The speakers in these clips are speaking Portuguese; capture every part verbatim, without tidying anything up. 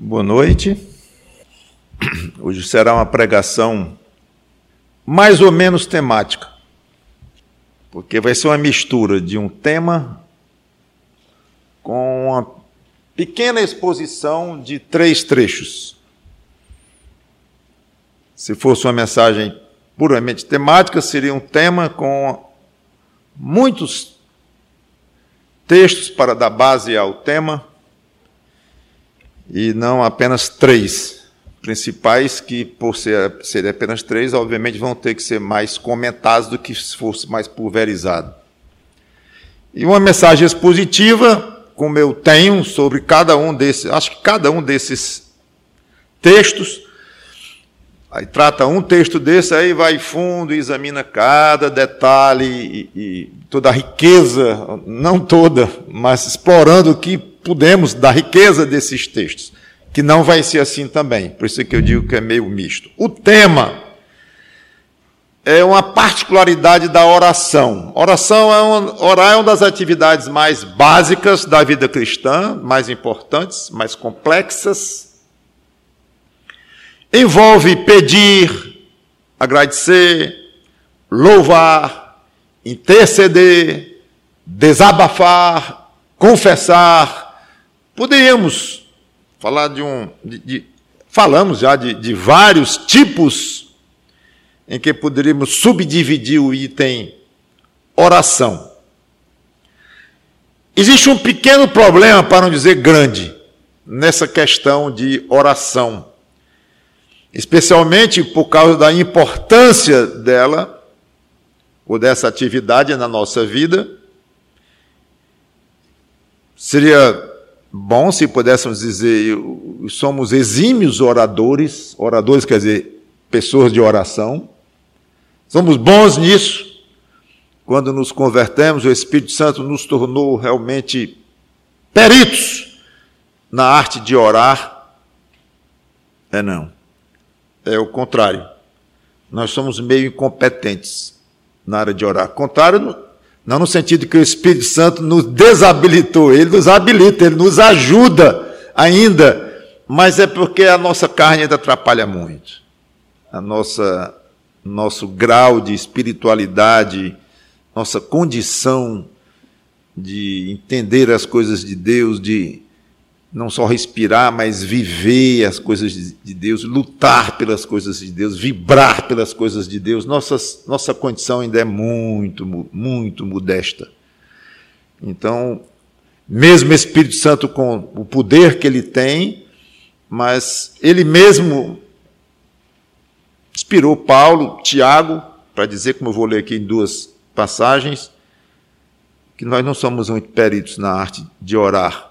Boa noite. Hoje será uma pregação mais ou menos temática, porque vai ser uma mistura de um tema com uma pequena exposição de três trechos. Se fosse uma mensagem puramente temática, seria um tema com muitos textos para dar base ao tema, e não apenas três principais, que, por ser, serem apenas três, obviamente vão ter que ser mais comentados do que se fosse mais pulverizado. E uma mensagem expositiva, como eu tenho sobre cada um desses, acho que cada um desses textos, aí trata um texto desse, aí vai fundo e examina cada detalhe e, e toda a riqueza, não toda, mas explorando o que podemos da riqueza desses textos, que não vai ser assim também, por isso que eu digo que é meio misto. O tema é uma particularidade da oração. Oração é uma, orar é uma das atividades mais básicas da vida cristã, mais importantes, mais complexas. Envolve pedir, agradecer, louvar, interceder, desabafar, confessar. Poderíamos falar de um... De, de, falamos já de, de vários tipos em que poderíamos subdividir o item oração. Existe um pequeno problema, para não dizer grande, nessa questão de oração, especialmente por causa da importância dela, ou dessa atividade na nossa vida. Seria bom se pudéssemos dizer, somos exímios oradores, oradores quer dizer, pessoas de oração, somos bons nisso. Quando nos convertemos, o Espírito Santo nos tornou realmente peritos na arte de orar. É não. É o contrário. Nós somos meio incompetentes na área de orar. Contrário, não no sentido que o Espírito Santo nos desabilitou, ele nos habilita, ele nos ajuda ainda, mas é porque a nossa carne ainda atrapalha muito. A nossa, nosso grau de espiritualidade, nossa condição de entender as coisas de Deus, de não só respirar, mas viver as coisas de Deus, lutar pelas coisas de Deus, vibrar pelas coisas de Deus. Nossa, nossa condição ainda é muito, muito modesta. Então, mesmo o Espírito Santo com o poder que ele tem, mas ele mesmo inspirou Paulo, Tiago, para dizer, como eu vou ler aqui em duas passagens, que nós não somos muito peritos na arte de orar.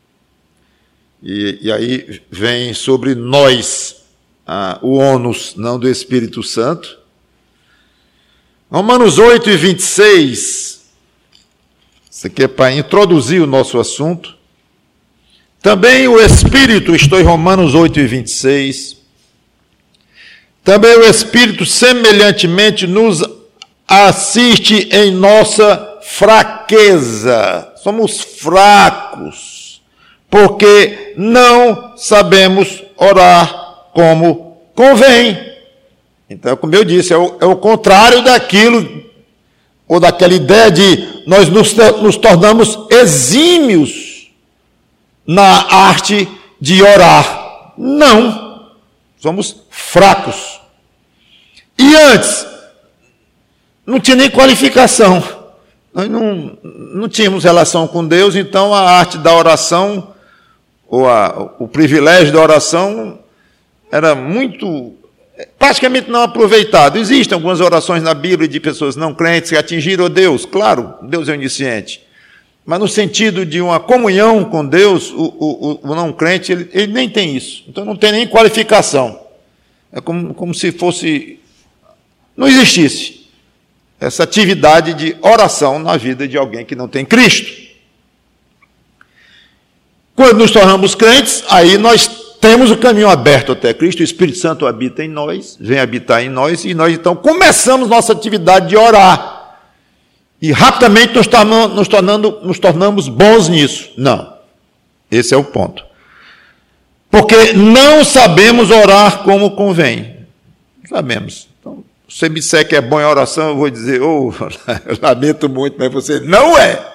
E, e aí vem sobre nós ah, o ônus, não do Espírito Santo. Romanos oito e vinte e seis, isso aqui é para introduzir o nosso assunto. Também o Espírito, estou em Romanos oito e vinte e seis, também o Espírito semelhantemente nos assiste em nossa fraqueza. Somos fracos, porque não sabemos orar como convém. Então, como eu disse, é o, é o contrário daquilo, ou daquela ideia de nós nos, nos tornamos exímios na arte de orar. Não, somos fracos. E antes, não tinha nem qualificação. Nós não, não tínhamos relação com Deus, então a arte da oração, ou a, o privilégio da oração era muito, praticamente não aproveitado. Existem algumas orações na Bíblia de pessoas não crentes que atingiram Deus, claro, Deus é onisciente, mas no sentido de uma comunhão com Deus, o, o, o não crente, ele, ele nem tem isso, então não tem nem qualificação. É como, como se fosse, não existisse essa atividade de oração na vida de alguém que não tem Cristo. Quando nos tornamos crentes, aí nós temos o caminho aberto até Cristo, o Espírito Santo habita em nós, vem habitar em nós, e nós então começamos nossa atividade de orar. E rapidamente nos tornamos, nos tornando, nos tornamos bons nisso. Não. Esse é o ponto. Porque não sabemos orar como convém. Não sabemos. Então, se você me disser que é bom em oração, eu vou dizer, oh, eu lamento muito, mas você não é.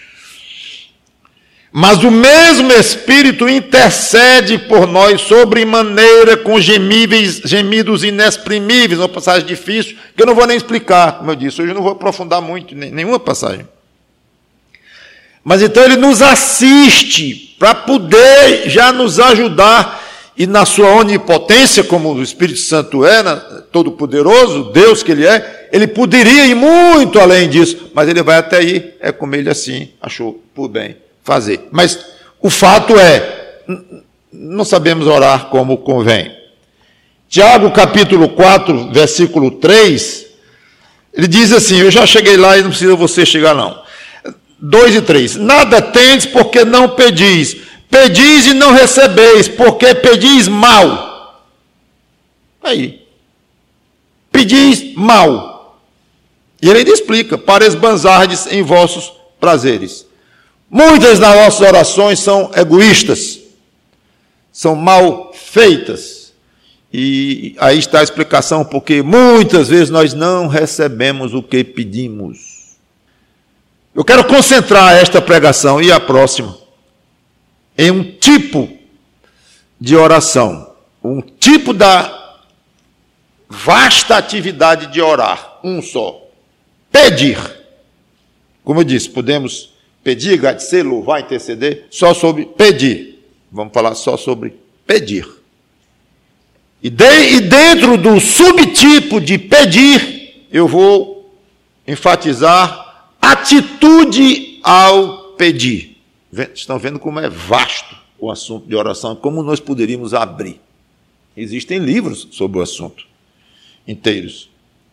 Mas o mesmo Espírito intercede por nós sobremaneira com gemíveis, gemidos inexprimíveis, uma passagem difícil, que eu não vou nem explicar, como eu disse, hoje eu não vou aprofundar muito em nenhuma passagem. Mas então ele nos assiste para poder já nos ajudar, e na sua onipotência, como o Espírito Santo é, todo-poderoso, Deus que ele é, ele poderia ir muito além disso, mas ele vai até aí, é como ele assim achou por bem fazer. Mas o fato é, não sabemos orar como convém. Tiago capítulo quatro, versículo três, ele diz assim, eu já cheguei lá e não precisa você chegar não. dois e três, nada tendes porque não pedis, pedis e não recebeis, porque pedis mal. Aí, pedis mal. E ele ainda explica, para esbanzardes em vossos prazeres. Muitas das nossas orações são egoístas, são mal feitas. E aí está a explicação, porque muitas vezes nós não recebemos o que pedimos. Eu quero concentrar esta pregação e a próxima em um tipo de oração, um tipo da vasta atividade de orar, um só. Pedir. Como eu disse, podemos pedir, agradecer, louvar, interceder, só sobre pedir. Vamos falar só sobre pedir. E, de, e dentro do subtipo de pedir, eu vou enfatizar atitude ao pedir. Estão vendo como é vasto o assunto de oração, como nós poderíamos abrir. Existem livros sobre o assunto, inteiros.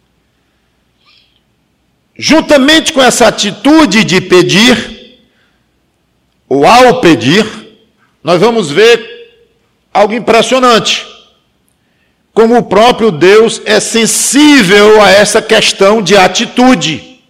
Juntamente com essa atitude de pedir, ou ao pedir, nós vamos ver algo impressionante. Como o próprio Deus é sensível a essa questão de atitude.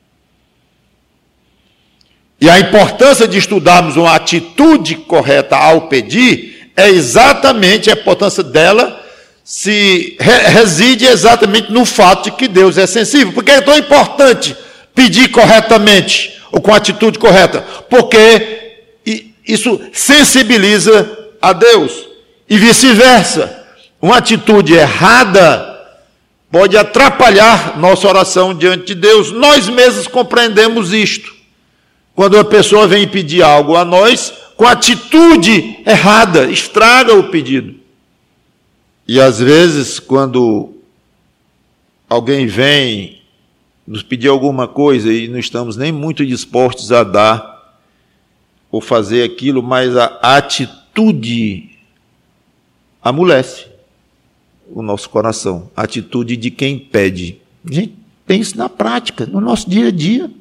E a importância de estudarmos uma atitude correta ao pedir é exatamente a importância dela se reside exatamente no fato de que Deus é sensível. Por que é tão importante pedir corretamente ou com a atitude correta? Porque isso sensibiliza a Deus e vice-versa. Uma atitude errada pode atrapalhar nossa oração diante de Deus. Nós mesmos compreendemos isto. Quando a pessoa vem pedir algo a nós, com atitude errada, estraga o pedido. E às vezes, quando alguém vem nos pedir alguma coisa e não estamos nem muito dispostos a dar ou fazer aquilo, mas a atitude amolece o nosso coração. A atitude de quem pede. Gente, pense na prática, no nosso dia a dia.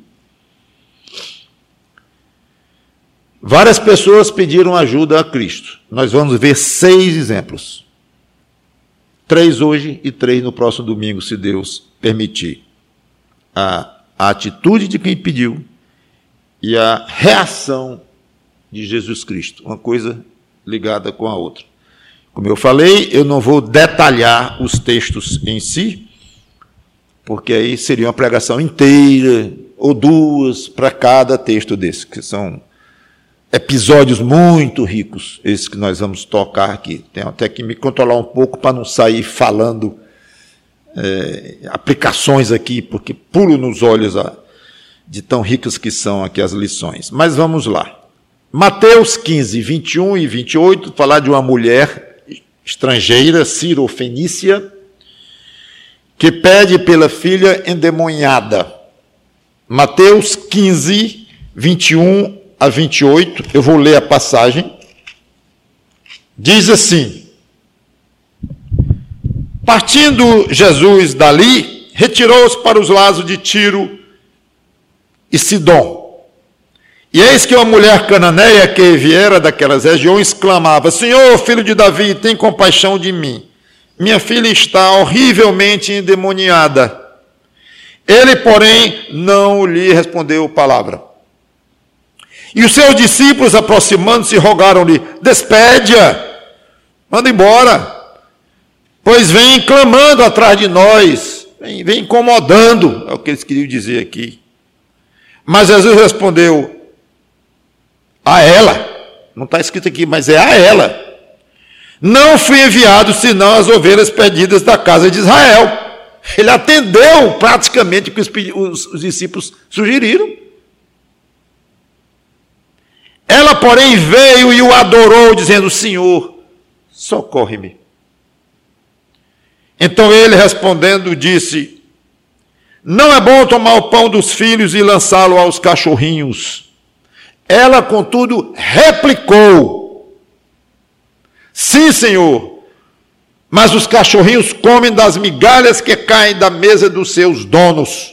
Várias pessoas pediram ajuda a Cristo. Nós vamos ver seis exemplos. Três hoje e três no próximo domingo, se Deus permitir. A, a atitude de quem pediu e a reação de Jesus Cristo. Uma coisa ligada com a outra. Como eu falei, eu não vou detalhar os textos em si, porque aí seria uma pregação inteira, ou duas, para cada texto desse, que são episódios muito ricos, esses que nós vamos tocar aqui. Tenho até que me controlar um pouco para não sair falando é, aplicações aqui, porque pulo nos olhos a, de tão ricas que são aqui as lições. Mas vamos lá. Mateus quinze, vinte e um e vinte e oito, falar de uma mulher estrangeira, Ciro-fenícia, que pede pela filha endemoniada. Mateus quinze, vinte e um a vinte e oito, eu vou ler a passagem. Diz assim: partindo Jesus dali, retirou-se para os lados de Tiro e Sidom. E eis que uma mulher cananeia que viera daquelas regiões clamava: Senhor, filho de Davi, tem compaixão de mim. Minha filha está horrivelmente endemoniada. Ele, porém, não lhe respondeu palavra. E os seus discípulos, aproximando-se, rogaram-lhe: despede-a, manda embora, pois vem clamando atrás de nós, vem, vem incomodando, é o que eles queriam dizer aqui. Mas Jesus respondeu a ela, não está escrito aqui, mas é a ela: não fui enviado senão as ovelhas perdidas da casa de Israel. Ele atendeu praticamente o que os, os, os discípulos sugeriram. Ela, porém, veio e o adorou, dizendo: Senhor, socorre-me. Então ele, respondendo, disse: não é bom tomar o pão dos filhos e lançá-lo aos cachorrinhos. Ela, contudo, replicou: sim, Senhor, mas os cachorrinhos comem das migalhas que caem da mesa dos seus donos.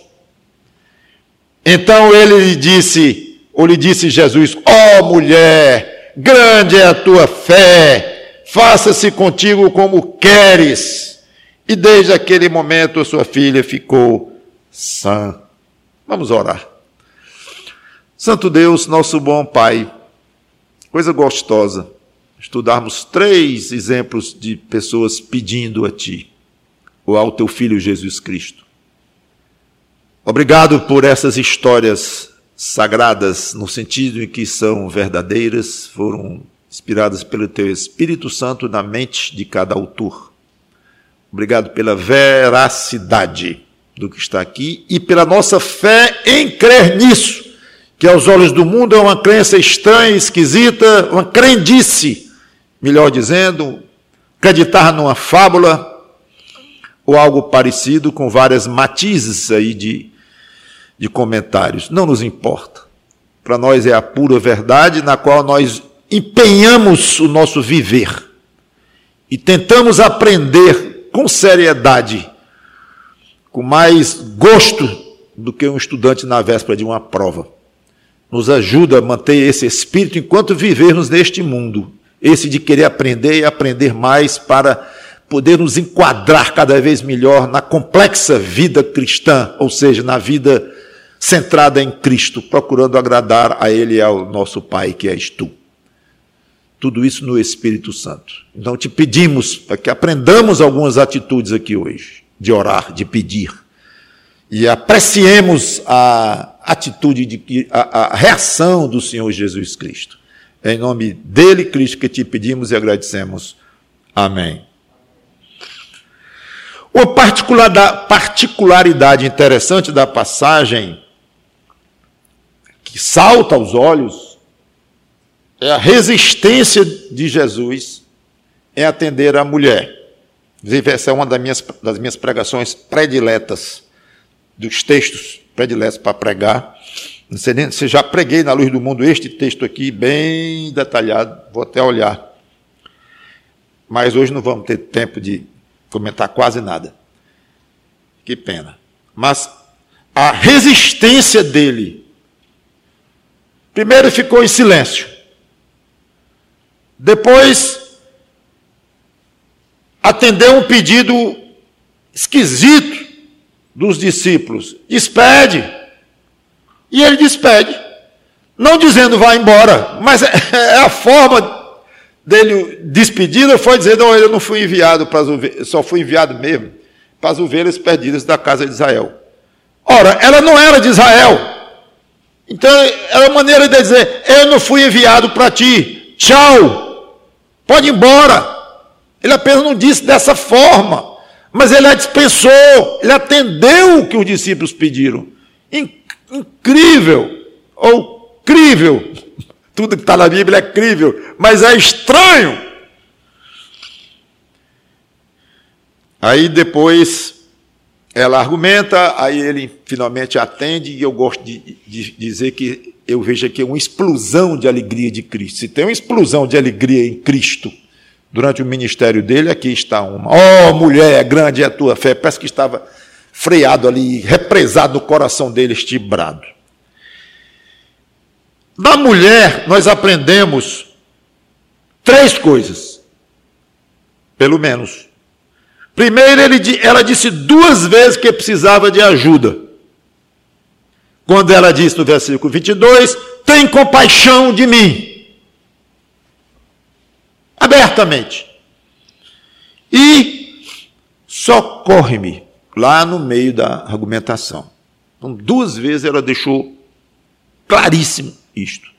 Então ele lhe disse, ou lhe disse Jesus: ó mulher, grande é a tua fé, faça-se contigo como queres. E desde aquele momento a sua filha ficou sã. Vamos orar. Santo Deus, nosso bom Pai, coisa gostosa estudarmos três exemplos de pessoas pedindo a Ti, ou ao Teu Filho Jesus Cristo. Obrigado por essas histórias sagradas, no sentido em que são verdadeiras, foram inspiradas pelo Teu Espírito Santo na mente de cada autor. Obrigado pela veracidade do que está aqui e pela nossa fé em crer nisso, que aos olhos do mundo é uma crença estranha, esquisita, uma crendice, melhor dizendo, acreditar numa fábula ou algo parecido, com várias matizes aí de, de comentários. Não nos importa. Para nós é a pura verdade na qual nós empenhamos o nosso viver e tentamos aprender com seriedade, com mais gosto do que um estudante na véspera de uma prova. Nos ajuda a manter esse espírito enquanto vivermos neste mundo, esse de querer aprender e aprender mais para poder nos enquadrar cada vez melhor na complexa vida cristã, ou seja, na vida centrada em Cristo, procurando agradar a Ele e ao nosso Pai, que és Tu. Tudo isso no Espírito Santo. Então te pedimos para que aprendamos algumas atitudes aqui hoje, de orar, de pedir, e apreciemos a atitude, de, a, a reação do Senhor Jesus Cristo. É em nome dele, Cristo, que te pedimos e agradecemos. Amém. Uma particularidade interessante da passagem, que salta aos olhos, é a resistência de Jesus em atender a mulher. Inclusive, essa é uma das minhas, das minhas pregações prediletas, dos textos prediletos para pregar. Não sei nem se já preguei na Luz do Mundo este texto aqui, bem detalhado, vou até olhar. Mas hoje não vamos ter tempo de comentar quase nada. Que pena. Mas a resistência dele, primeiro ficou em silêncio. Depois atendeu um pedido esquisito dos discípulos: despede. E ele despede, não dizendo vá embora, mas é a forma dele despedida foi dizer: não, eu não fui enviado para as ovelhas, só fui enviado mesmo para as ovelhas perdidas da casa de Israel. Ora, ela não era de Israel, então era uma maneira de dizer: eu não fui enviado para ti, tchau, pode ir embora. Ele apenas não disse dessa forma, mas ele a dispensou, ele atendeu o que os discípulos pediram. Incrível, ou crível, tudo que está na Bíblia é crível, mas é estranho. Aí depois ela argumenta, aí ele finalmente atende, e eu gosto de, de dizer que eu vejo aqui uma explosão de alegria de Cristo. Se tem uma explosão de alegria em Cristo durante o ministério dele, aqui está uma. Oh, mulher, grande é a tua fé. Parece que estava freado ali, represado no coração dele, este brado. Da mulher, nós aprendemos três coisas, pelo menos. Primeiro, ele, ela disse duas vezes que precisava de ajuda. Quando ela disse no versículo vinte e dois, tem compaixão de mim. Abertamente. e socorre-me, lá no meio da argumentação. Então, duas vezes ela deixou claríssimo isto.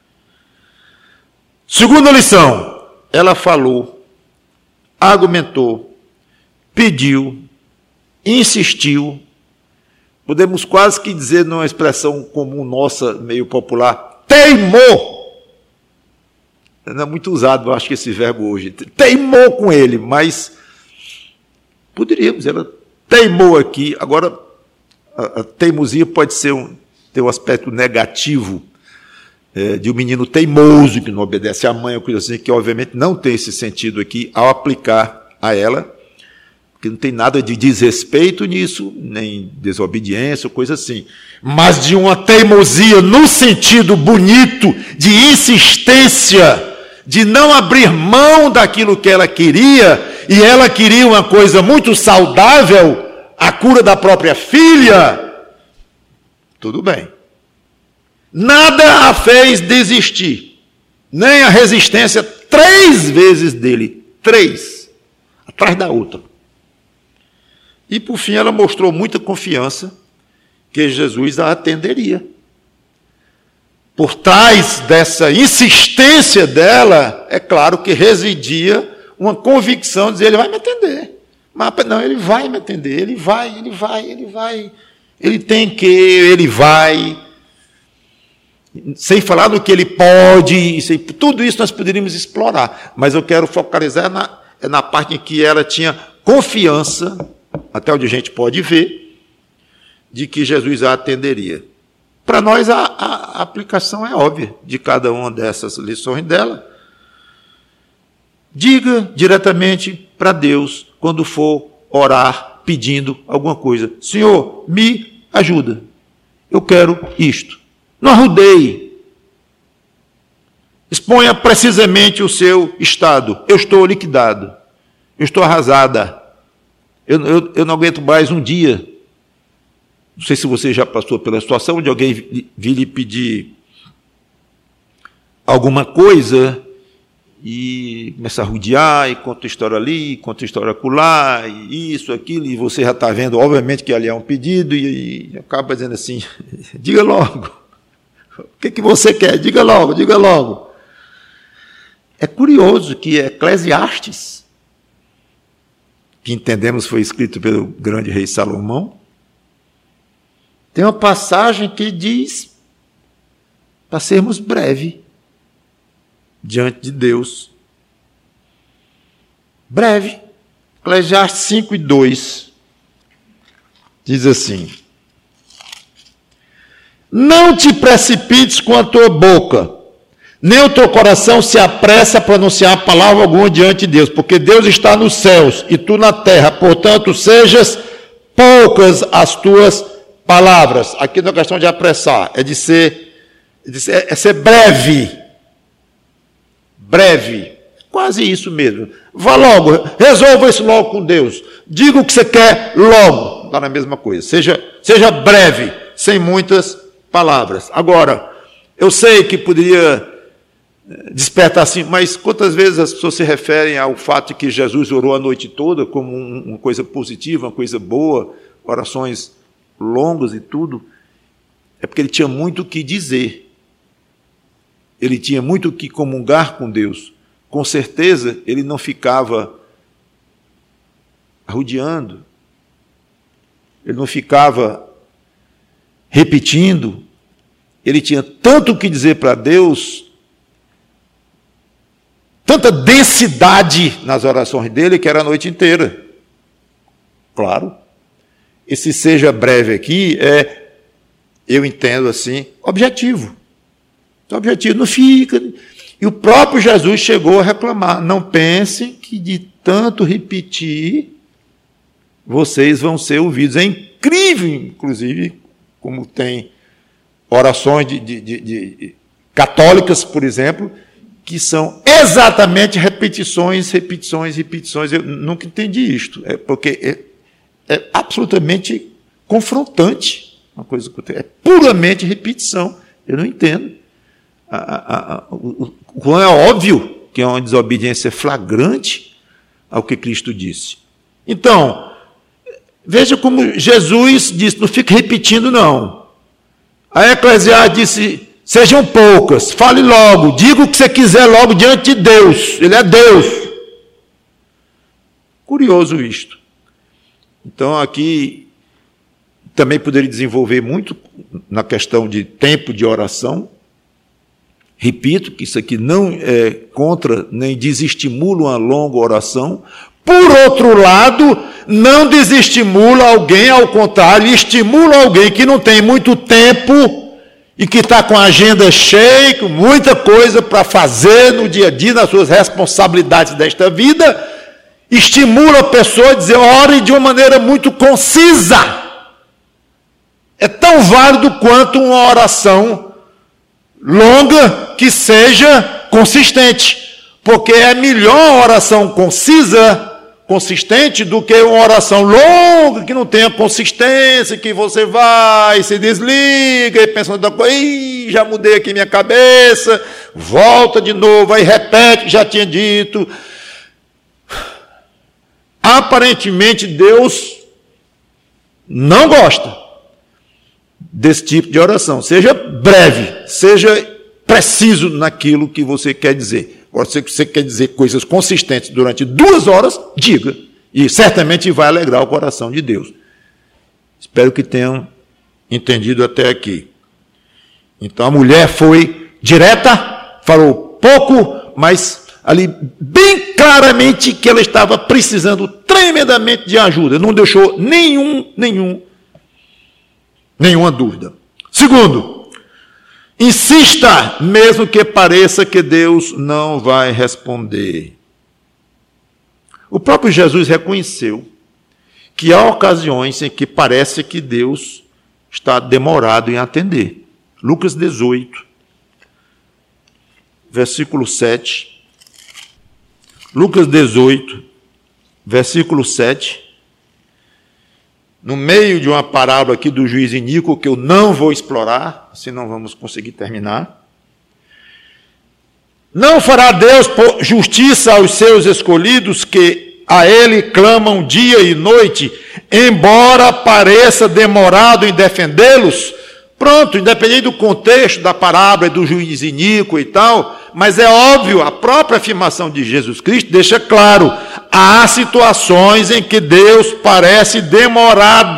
Segunda lição, ela falou, argumentou, pediu, insistiu, podemos quase que dizer numa expressão comum nossa, meio popular, teimou. Não é muito usado, eu acho que esse verbo hoje. Teimou com ele, mas poderíamos, ela teimou aqui. Agora, a, a teimosia pode ser um, ter um aspecto negativo, é, de um menino teimoso que não obedece à mãe, ou coisa assim, que obviamente não tem esse sentido aqui ao aplicar a ela, porque não tem nada de desrespeito nisso, nem desobediência, ou coisa assim. Mas de uma teimosia no sentido bonito, de insistência, de não abrir mão daquilo que ela queria, e ela queria uma coisa muito saudável, a cura da própria filha, tudo bem. Nada a fez desistir, nem a resistência três vezes dele, três, atrás da outra. E por fim ela mostrou muita confiança que Jesus a atenderia. Por trás dessa insistência dela, é claro que residia uma convicção de dizer, ele vai me atender. Mas não, ele vai me atender, ele vai, ele vai, ele vai. Ele tem que, ele vai. Sem falar do que ele pode, sem, tudo isso nós poderíamos explorar. Mas eu quero focalizar na, na parte em que ela tinha confiança, até onde a gente pode ver, de que Jesus a atenderia. Para nós, a, a, a aplicação é óbvia de cada uma dessas lições dela. Diga diretamente para Deus, quando for orar, pedindo alguma coisa. Senhor, me ajuda. Eu quero isto. Não arrudeie. Exponha precisamente o seu estado. Eu estou liquidado. Eu estou arrasada. Eu, eu, eu não aguento mais um dia. Não sei se você já passou pela situação de alguém vir lhe pedir alguma coisa e começa a rodear, e conta história ali, conta história acolá, e isso, aquilo, e você já está vendo, obviamente, que ali é um pedido, e, e acaba dizendo assim, diga logo, o que, que você quer? Diga logo, diga logo. É curioso que Eclesiastes, que entendemos foi escrito pelo grande rei Salomão, tem uma passagem que diz para sermos breves diante de Deus. Breve. Eclesiastes cinco e dois diz assim: não te precipites com a tua boca, nem o teu coração se apressa a pronunciar palavra alguma diante de Deus, porque Deus está nos céus e tu na terra, portanto, sejas poucas as tuas palavras. Aqui não é questão de apressar, é de ser, de ser, é ser breve. Breve. Quase isso mesmo. Vá logo, resolva isso logo com Deus. Diga o que você quer logo. Está na mesma coisa. Seja, seja breve, sem muitas palavras. Agora, eu sei que poderia despertar assim, mas quantas vezes as pessoas se referem ao fato de que Jesus orou a noite toda como uma coisa positiva, uma coisa boa, orações longas e tudo? É porque ele tinha muito o que dizer. Ele tinha muito o que comungar com Deus. Com certeza, ele não ficava arrodeando, ele não ficava repetindo, ele tinha tanto o que dizer para Deus, tanta densidade nas orações dele, que era a noite inteira. Claro, esse seja breve aqui é, eu entendo assim, objetivo. Objetivo, não fica. E o próprio Jesus chegou a reclamar, não pensem que de tanto repetir, vocês vão ser ouvidos. É incrível, inclusive, como tem orações de, de, de, de católicas, por exemplo, que são exatamente repetições, repetições, repetições. Eu nunca entendi isto, é porque é, é absolutamente confrontante, uma coisa que é puramente repetição. Eu não entendo. A, a, a, o quão é óbvio que é uma desobediência flagrante ao que Cristo disse. Então, veja como Jesus disse, não fique repetindo não. A Eclesiastes disse, sejam poucas, fale logo, diga o que você quiser logo diante de Deus, Ele é Deus. Curioso isto. Então aqui também poderia desenvolver muito na questão de tempo de oração. Repito que isso aqui não é contra, nem desestimula uma longa oração. Por outro lado, não desestimula alguém, ao contrário, estimula alguém que não tem muito tempo e que está com a agenda cheia, com muita coisa para fazer no dia a dia, nas suas responsabilidades desta vida, estimula a pessoa a dizer, ore de uma maneira muito concisa. É tão válido quanto uma oração longa que seja consistente, porque é melhor a oração concisa, consistente, do que uma oração longa que não tenha consistência, que você vai, se desliga e pensa, ih, já mudei aqui minha cabeça, volta de novo, aí repete, já tinha dito. Aparentemente Deus não gosta desse tipo de oração. Seja breve, seja preciso naquilo que você quer dizer. Agora, se você quer dizer coisas consistentes durante duas horas, diga. E certamente vai alegrar o coração de Deus. Espero que tenham entendido até aqui. Então a mulher foi direta, falou pouco, mas ali bem claramente que ela estava precisando tremendamente de ajuda. Não deixou nenhum, nenhum, nenhuma dúvida. Segundo, insista, mesmo que pareça que Deus não vai responder. O próprio Jesus reconheceu que há ocasiões em que parece que Deus está demorado em atender. Lucas dezoito, versículo sete. Lucas dezoito, versículo sete. No meio de uma parábola aqui do juiz iníquo, que eu não vou explorar, senão vamos conseguir terminar. Não fará Deus justiça aos seus escolhidos, que a Ele clamam dia e noite, embora pareça demorado em defendê-los? Pronto, independente do contexto da parábola do juiz iníquo e tal, mas é óbvio, a própria afirmação de Jesus Cristo deixa claro, há situações em que Deus parece demorado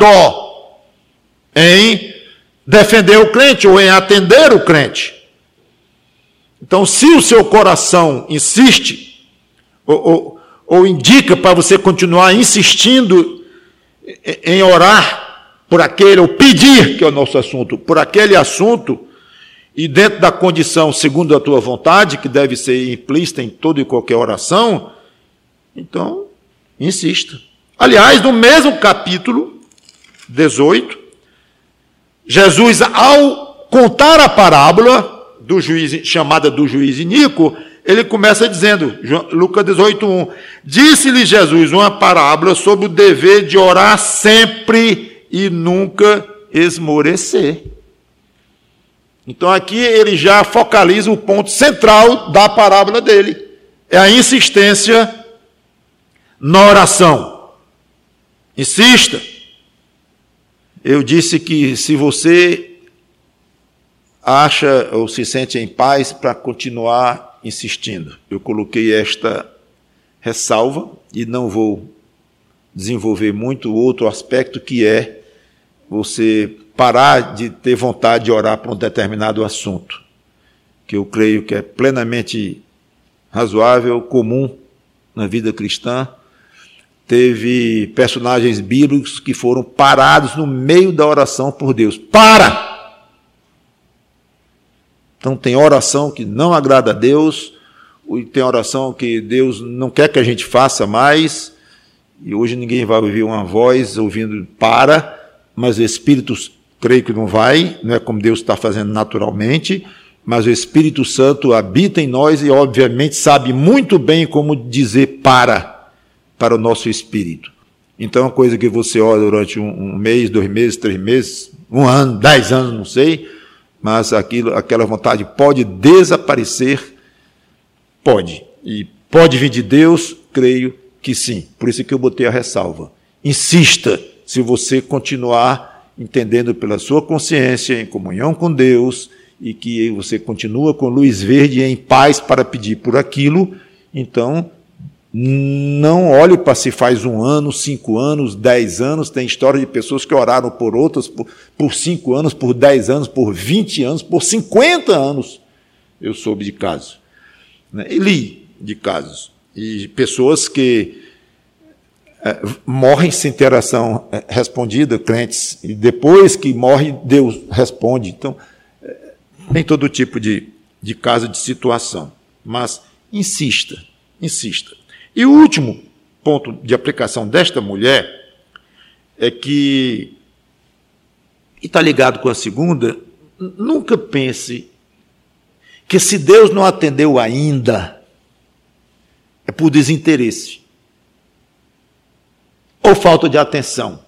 em defender o crente ou em atender o crente. Então, se o seu coração insiste, ou, ou, ou indica para você continuar insistindo em orar por aquele, ou pedir, que é o nosso assunto, por aquele assunto, e dentro da condição segundo a tua vontade, que deve ser implícita em toda e qualquer oração, então, insista. Aliás, no mesmo capítulo dezoito, Jesus, ao contar a parábola do juiz, chamada do juiz iníquo, ele começa dizendo, Lucas dezoito, um, disse-lhe Jesus uma parábola sobre o dever de orar sempre e nunca esmorecer. Então aqui ele já focaliza o ponto central da parábola dele, é a insistência na oração. Insista. Eu disse que se você acha ou se sente em paz para continuar insistindo, eu coloquei esta ressalva e não vou desenvolver muito outro aspecto, que é você parar de ter vontade de orar por um determinado assunto, que eu creio que é plenamente razoável, comum na vida cristã. Teve personagens bíblicos que foram parados no meio da oração por Deus. Para! Então tem oração que não agrada a Deus, tem oração que Deus não quer que a gente faça mais, e hoje ninguém vai ouvir uma voz ouvindo para, mas o Espírito, creio que não vai, não é como Deus está fazendo naturalmente, mas o Espírito Santo habita em nós e, obviamente, sabe muito bem como dizer para, para o nosso espírito. Então, é uma coisa que você ora durante um, um mês, dois meses, três meses, um ano, dez anos, não sei, mas aquilo, aquela vontade pode desaparecer, pode, e pode vir de Deus, creio que sim. Por isso que eu botei a ressalva. Insista, se você continuar entendendo pela sua consciência, em comunhão com Deus, e que você continua com luz verde em paz para pedir por aquilo, então não olhe para se faz um ano, cinco anos, dez anos. Tem história de pessoas que oraram por outras por, por cinco anos, por dez anos, por vinte anos, por cinquenta anos. Eu soube de casos. Né? E li de casos. E pessoas que é, morrem sem ter oração é, respondida, crentes, e depois que morre, Deus responde. Então, é, tem todo tipo de, de caso, de situação. Mas insista, insista. E o último ponto de aplicação desta mulher é que, e está ligado com a segunda, nunca pense que se Deus não atendeu ainda, é por desinteresse ou falta de atenção.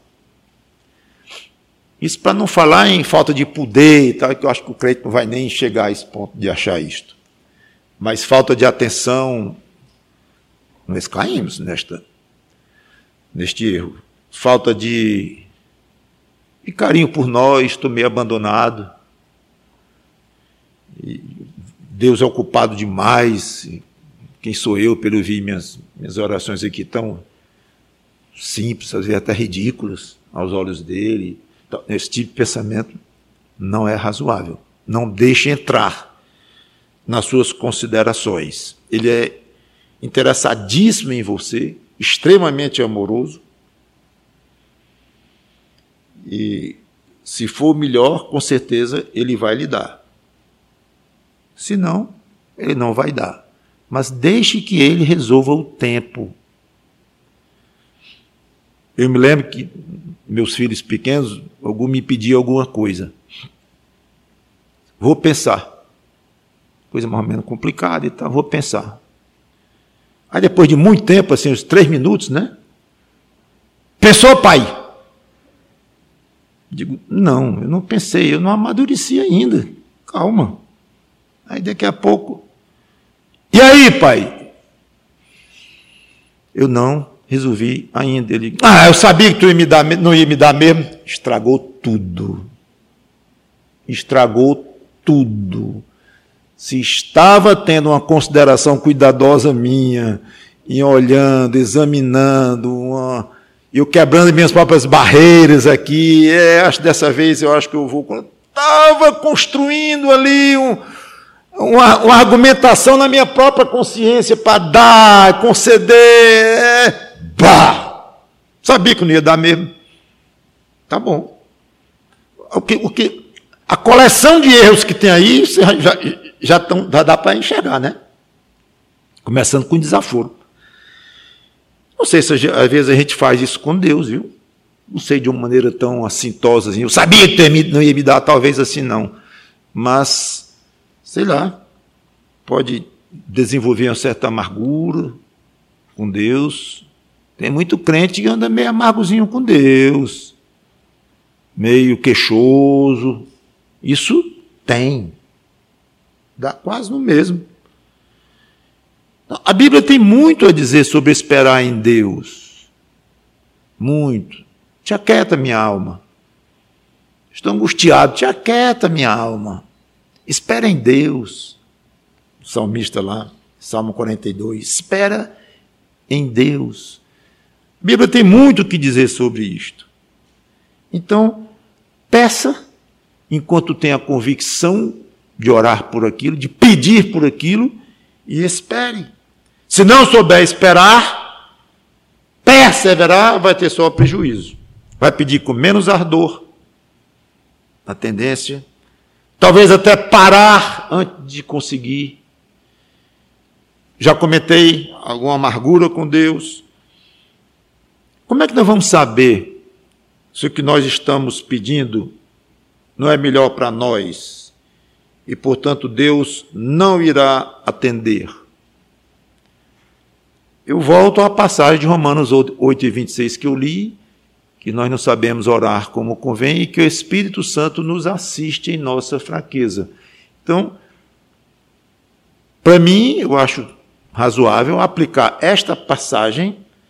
Isso para não falar em falta de poder e tal, que eu acho que o crente não vai nem chegar a esse ponto de achar isto. Mas falta de atenção, nós caímos nesta, neste erro. Falta de, de carinho por nós, estou meio abandonado. E Deus é ocupado demais. Quem sou eu para ouvir minhas, minhas orações aqui tão simples, às vezes até ridículas aos olhos dele. Então, esse tipo de pensamento não é razoável. Não deixe entrar nas suas considerações. Ele é interessadíssimo em você, extremamente amoroso. E se for melhor, com certeza ele vai lhe dar. Se não, ele não vai dar. Mas deixe que ele resolva o tempo. Eu me lembro que meus filhos pequenos, algum me pediam alguma coisa. Vou pensar. Coisa mais ou menos complicada e tal, vou pensar. Aí depois de muito tempo, assim, uns três minutos, né? Pensou, pai? Digo, não, eu não pensei, eu não amadureci ainda. Calma. Aí daqui a pouco... E aí, pai? Eu não resolvi ainda. Ele, ah, eu sabia que tu ia me dar, não ia me dar mesmo. Estragou tudo. Estragou tudo. Se estava tendo uma consideração cuidadosa minha, em olhando, examinando, uma, eu quebrando minhas próprias barreiras aqui, é, acho que dessa vez eu acho que eu vou... Estava construindo ali um... Uma, uma argumentação na minha própria consciência para dar, conceder. É, bah! Sabia que não ia dar mesmo. Tá bom. O que, o que, a coleção de erros que tem aí já, já, já, tão, já dá para enxergar, né? Começando com desaforo. Não sei se às vezes a gente faz isso com Deus, viu? Não sei de uma maneira tão assintosa assim. Eu sabia que não ia me dar, talvez assim não. Mas... sei lá, pode desenvolver uma certa amargura com Deus. Tem muito crente que anda meio amargozinho com Deus, meio queixoso. Isso tem. Dá quase no mesmo. A Bíblia tem muito a dizer sobre esperar em Deus. Muito. Te aquieta, minha alma. Estou angustiado. Te aquieta, minha alma. Espera em Deus. O salmista lá, Salmo quarenta e dois. Espera em Deus. A Bíblia tem muito o que dizer sobre isto. Então, peça, enquanto tem a convicção de orar por aquilo, de pedir por aquilo, e espere. Se não souber esperar, perseverar, vai ter só prejuízo. Vai pedir com menos ardor. A tendência... talvez até parar antes de conseguir. Já cometei alguma amargura com Deus. Como é que nós vamos saber se o que nós estamos pedindo não é melhor para nós e, portanto, Deus não irá atender? Eu volto à passagem de Romanos oito e vinte e seis que eu li, que nós não sabemos orar como convém e que o Espírito Santo nos assiste em nossa fraqueza. Então, para mim, eu acho razoável aplicar esta passagem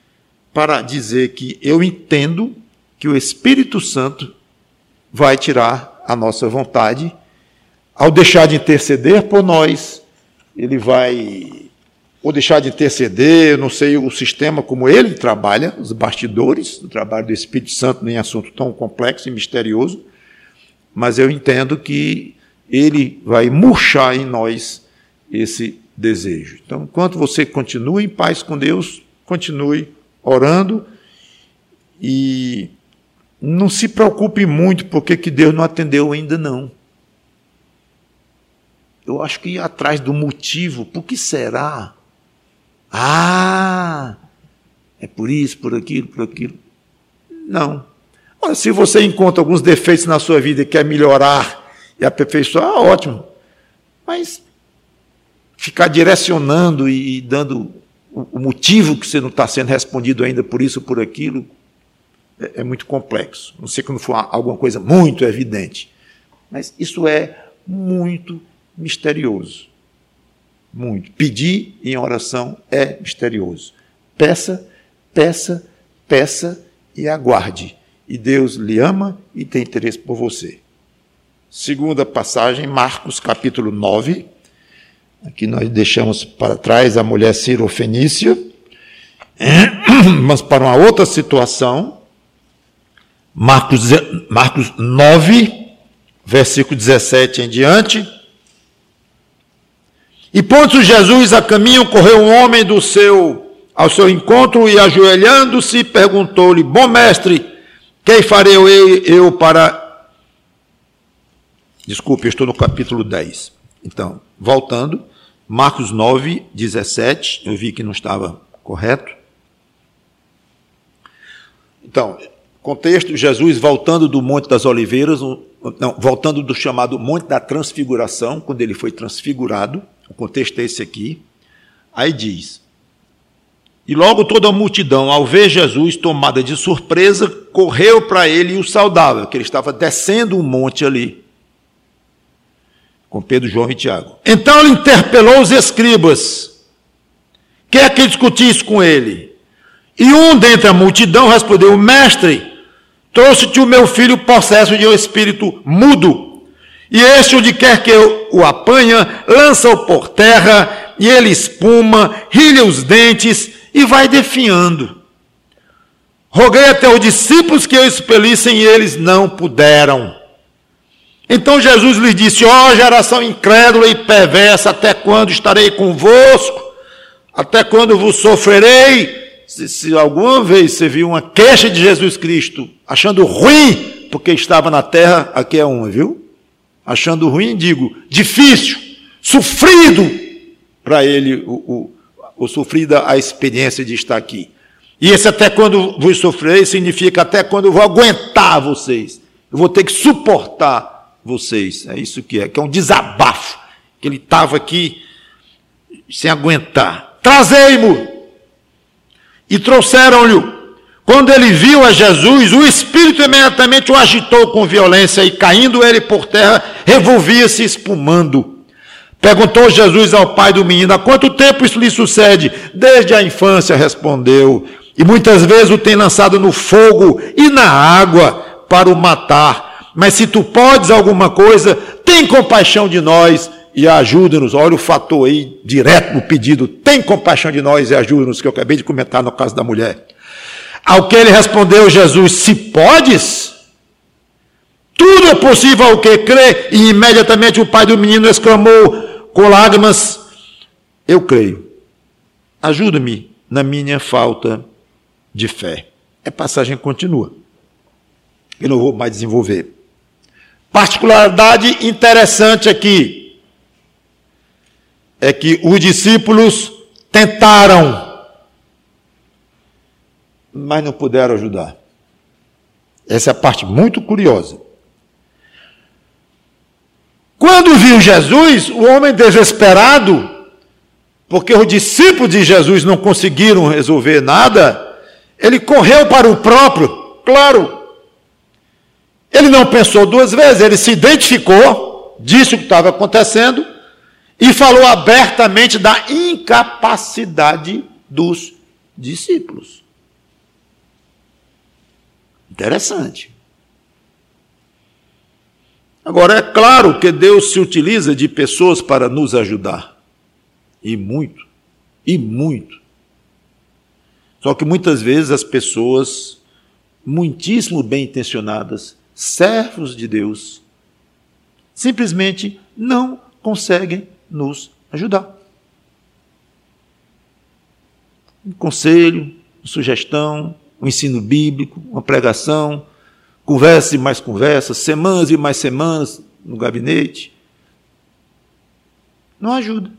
para dizer que eu entendo que o Espírito Santo vai tirar a nossa vontade. Ao deixar de interceder por nós, ele vai, ou deixar de interceder, eu não sei o sistema como ele trabalha, os bastidores do trabalho do Espírito Santo em assunto tão complexo e misterioso, mas eu entendo que ele vai murchar em nós esse desejo. Então, enquanto você continue em paz com Deus, continue orando e não se preocupe muito porque que Deus não atendeu ainda não. Eu acho que ir atrás do motivo, por que será? Ah, é por isso, por aquilo, por aquilo. Não. Olha, se você encontra alguns defeitos na sua vida e quer melhorar e aperfeiçoar, ótimo. Mas ficar direcionando e dando o motivo que você não está sendo respondido ainda por isso ou por aquilo, é, é muito complexo. Não sei quando for alguma coisa muito evidente. Mas isso é muito misterioso. Muito. Pedir em oração é misterioso. Peça, peça, peça e aguarde. E Deus lhe ama e tem interesse por você. Segunda passagem, Marcos capítulo nove. Aqui nós deixamos para trás a mulher cirofenícia. Vamos para uma outra situação. Marcos, Marcos nove, versículo dezessete em diante. E pondo Jesus a caminho, correu um homem do seu, ao seu encontro e, ajoelhando-se, perguntou-lhe: bom mestre, que farei eu, eu para... Desculpe, eu estou no capítulo dez. Então, voltando, Marcos nove, dezessete, eu vi que não estava correto. Então, contexto, Jesus voltando do Monte das Oliveiras, não, voltando do chamado Monte da Transfiguração, quando ele foi transfigurado, o contexto é esse aqui. Aí diz: e logo toda a multidão, ao ver Jesus tomada de surpresa, correu para ele e o saudava, que ele estava descendo um monte ali, com Pedro, João e Tiago. Então ele interpelou os escribas, quer que discutisse com ele. E um dentre a multidão respondeu: mestre, trouxe-te o meu filho possesso de um espírito mudo, e este, onde quer que eu o apanha, lança-o por terra, e ele espuma, rilha os dentes e vai definhando. Roguei até os discípulos que o expelissem, e eles não puderam. Então Jesus lhes disse: ó geração incrédula e perversa, até quando estarei convosco? Até quando vos sofrerei? Se, se alguma vez você viu uma queixa de Jesus Cristo, achando ruim, porque estava na terra, aqui é uma, viu? Achando ruim, digo, difícil, sofrido para ele, o, o, o sofrida a experiência de estar aqui. E esse até quando vos sofrerei significa até quando eu vou aguentar vocês. Eu vou ter que suportar vocês. É isso que é, que é um desabafo. Que ele estava aqui sem aguentar. Trazei-mo! E trouxeram-lhe. Quando ele viu a Jesus, o Espírito imediatamente o agitou com violência e, caindo ele por terra, revolvia-se espumando. Perguntou Jesus ao pai do menino: há quanto tempo isso lhe sucede? Desde a infância, respondeu. E muitas vezes o tem lançado no fogo e na água para o matar. Mas se tu podes alguma coisa, tem compaixão de nós e ajuda-nos. Olha o fator aí, direto no pedido: tem compaixão de nós e ajuda-nos, que eu acabei de comentar no caso da mulher. Ao que ele respondeu Jesus: se podes, tudo é possível ao que crê. E imediatamente o pai do menino exclamou com lágrimas: eu creio, ajuda-me na minha falta de fé. A passagem continua, eu não vou mais desenvolver. Particularidade interessante aqui é que os discípulos tentaram, mas não puderam ajudar. Essa é a parte muito curiosa. Quando viu Jesus, o homem desesperado, porque os discípulos de Jesus não conseguiram resolver nada, ele correu para o próprio, claro. Ele não pensou duas vezes, ele se identificou, disse o que estava acontecendo e falou abertamente da incapacidade dos discípulos. Interessante. Agora, é claro que Deus se utiliza de pessoas para nos ajudar. E muito, e muito. Só que muitas vezes as pessoas, muitíssimo bem intencionadas, servos de Deus, simplesmente não conseguem nos ajudar. Um conselho, uma sugestão, um ensino bíblico, uma pregação, conversa e mais conversa, semanas e mais semanas no gabinete, não ajuda.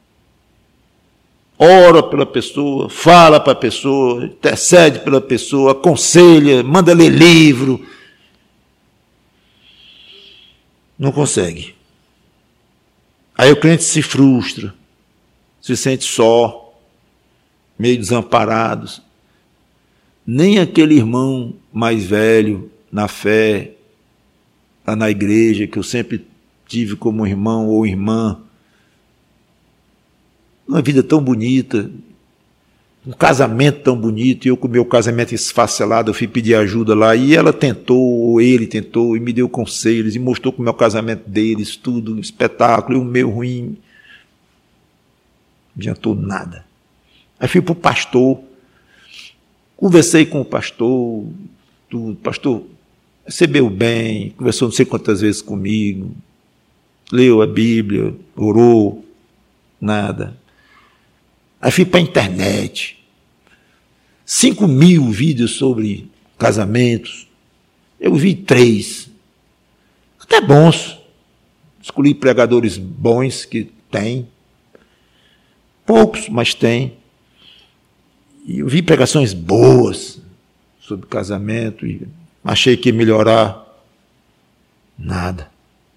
Ora pela pessoa, fala para a pessoa, intercede pela pessoa, aconselha, manda ler livro. Não consegue. Aí o crente se frustra, se sente só, meio desamparado. Nem aquele irmão mais velho na fé, lá na igreja, que eu sempre tive como irmão ou irmã, uma vida tão bonita, um casamento tão bonito, e eu com o meu casamento esfacelado, eu fui pedir ajuda lá, e ela tentou, ou ele tentou, e me deu conselhos, e mostrou que o meu casamento deles, tudo, um espetáculo, e o meu ruim. Não adiantou nada. Aí fui para o pastor, conversei com o pastor, tudo, o pastor recebeu bem, conversou não sei quantas vezes comigo, leu a Bíblia, orou, nada. Aí fui para a internet, cinco mil vídeos sobre casamentos, eu vi três, até bons, escolhi pregadores bons que tem, poucos, mas tem, e eu vi pregações boas sobre casamento, e achei que ia melhorar, nada.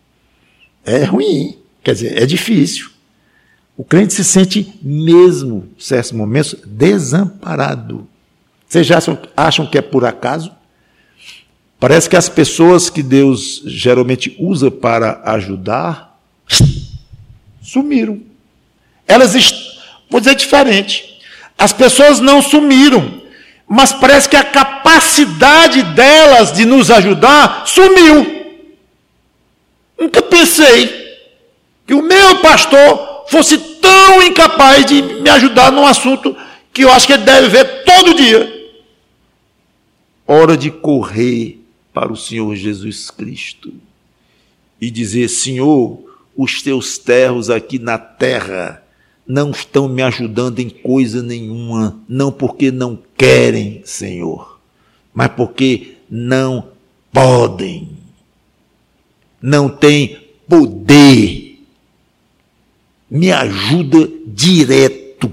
É ruim, quer dizer, é difícil. O crente se sente mesmo, em certos momentos, desamparado. Vocês já acham, acham que é por acaso? Parece que as pessoas que Deus geralmente usa para ajudar, sumiram. Elas, vou dizer diferente, as pessoas não sumiram, mas parece que a capacidade delas de nos ajudar sumiu. Nunca pensei que o meu pastor fosse tão incapaz de me ajudar num assunto que eu acho que ele deve ver todo dia. Hora de correr para o Senhor Jesus Cristo e dizer: Senhor, os teus servos aqui na terra não estão me ajudando em coisa nenhuma, não porque não querem, Senhor, mas porque não podem, não têm poder. Me ajuda direto.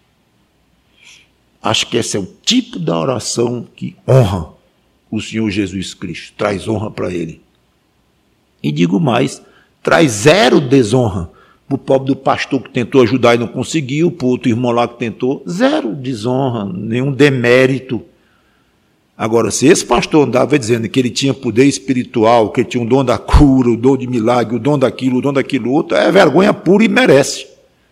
Acho que esse é o tipo da oração que honra o Senhor Jesus Cristo, traz honra para Ele. E digo mais, traz zero desonra para o pobre do pastor que tentou ajudar e não conseguiu, para o outro irmão lá que tentou, zero desonra, nenhum demérito. Agora, se esse pastor andava dizendo que ele tinha poder espiritual, que ele tinha um dom da cura, o dom de milagre, o dom daquilo, o dom daquilo outro, é vergonha pura e merece.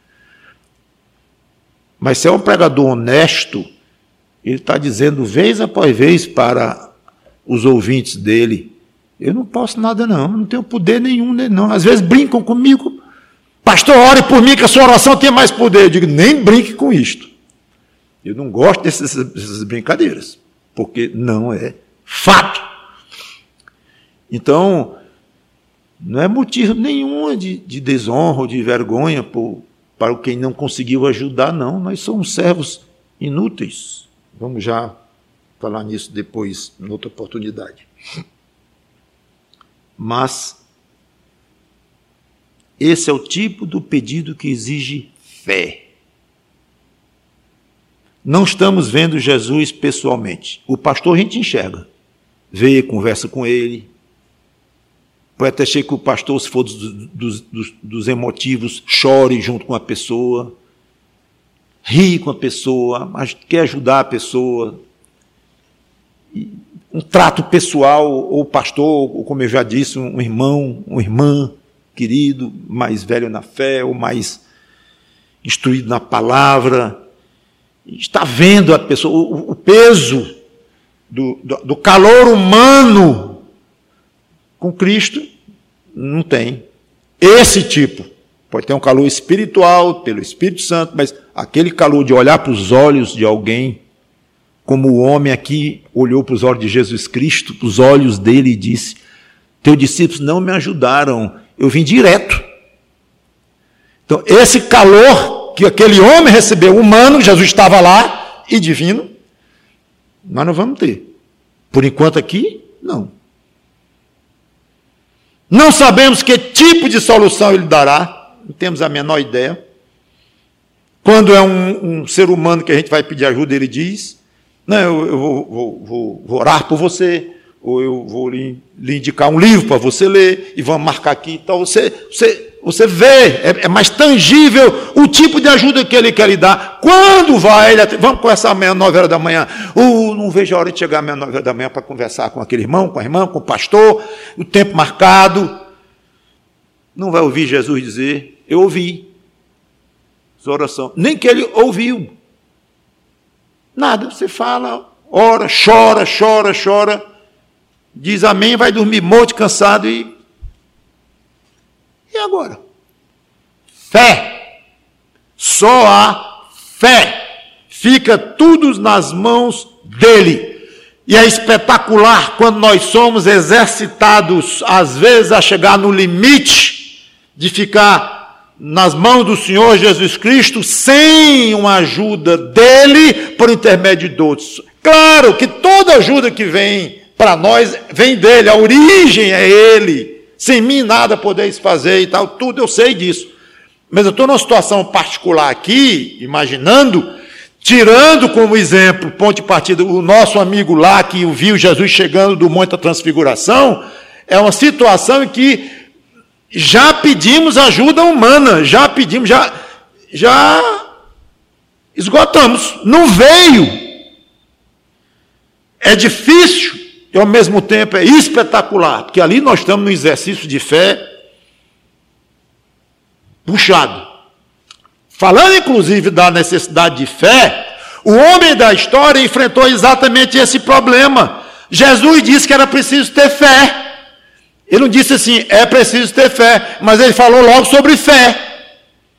Mas se é um pregador honesto, ele está dizendo vez após vez para os ouvintes dele: eu não posso nada não, não tenho poder nenhum, não. Às vezes brincam comigo: pastor, ore por mim que a sua oração tem mais poder. Eu digo: nem brinque com isto. Eu não gosto dessas, dessas brincadeiras, porque não é fato. Então, não é motivo nenhum de, de desonra ou de vergonha por, para quem não conseguiu ajudar, não. Nós somos servos inúteis. Vamos já falar nisso depois, em outra oportunidade. Mas esse é o tipo do pedido que exige fé. Não estamos vendo Jesus pessoalmente. O pastor a gente enxerga, vê, conversa com ele. Pode até ser que o pastor, se for dos, dos, dos, dos emotivos, chore junto com a pessoa, ri com a pessoa, mas quer ajudar a pessoa. E um trato pessoal, ou pastor, ou como eu já disse, um irmão, uma irmã querido, mais velho na fé, ou mais instruído na palavra, está vendo a pessoa, o, o peso do, do, do calor humano. Com Cristo, não tem. Esse tipo. Pode ter um calor espiritual, pelo Espírito Santo, mas aquele calor de olhar para os olhos de alguém, como o homem aqui olhou para os olhos de Jesus Cristo, para os olhos dele e disse, teus discípulos não me ajudaram, eu vim direto. Então, esse calor que aquele homem recebeu, humano, Jesus estava lá, e divino, nós não vamos ter. Por enquanto aqui, não. Não sabemos que tipo de solução ele dará, não temos a menor ideia. Quando é um, um ser humano que a gente vai pedir ajuda, ele diz, não, eu, eu vou, vou, vou, vou orar por você, ou eu vou lhe, lhe indicar um livro para você ler, e vamos marcar aqui e tal. Você, você, você vê, é, é mais tangível o tipo de ajuda que ele quer lhe dar. Quando vai, ele, vamos conversar amanhã, nove horas da manhã. Uh, não vejo a hora de chegar amanhã, nove horas da manhã, para conversar com aquele irmão, com a irmã, com o pastor, o tempo marcado. Não vai ouvir Jesus dizer, eu ouvi sua oração. Nem que ele ouviu. Nada, você fala, ora, chora, chora, chora, diz amém, vai dormir morto, cansado e... E agora? Fé. Só há fé. Fica tudo nas mãos dele. E é espetacular quando nós somos exercitados, às vezes, a chegar no limite de ficar nas mãos do Senhor Jesus Cristo, sem uma ajuda dele, por intermédio de outros. Claro que toda ajuda que vem para nós, vem dele, a origem é ele. Sem mim nada podeis fazer e tal, tudo eu sei disso. Mas eu estou numa situação particular aqui, imaginando, tirando como exemplo, ponto de partida, o nosso amigo lá que viu Jesus chegando do Monte da Transfiguração, é uma situação em que já pedimos ajuda humana, já pedimos, já, já esgotamos, não veio. É difícil e ao mesmo tempo é espetacular, porque ali nós estamos num exercício de fé puxado. Falando inclusive da necessidade de fé, o homem da história enfrentou exatamente esse problema. Jesus disse que era preciso ter fé. Ele não disse assim, é preciso ter fé, mas ele falou logo sobre fé.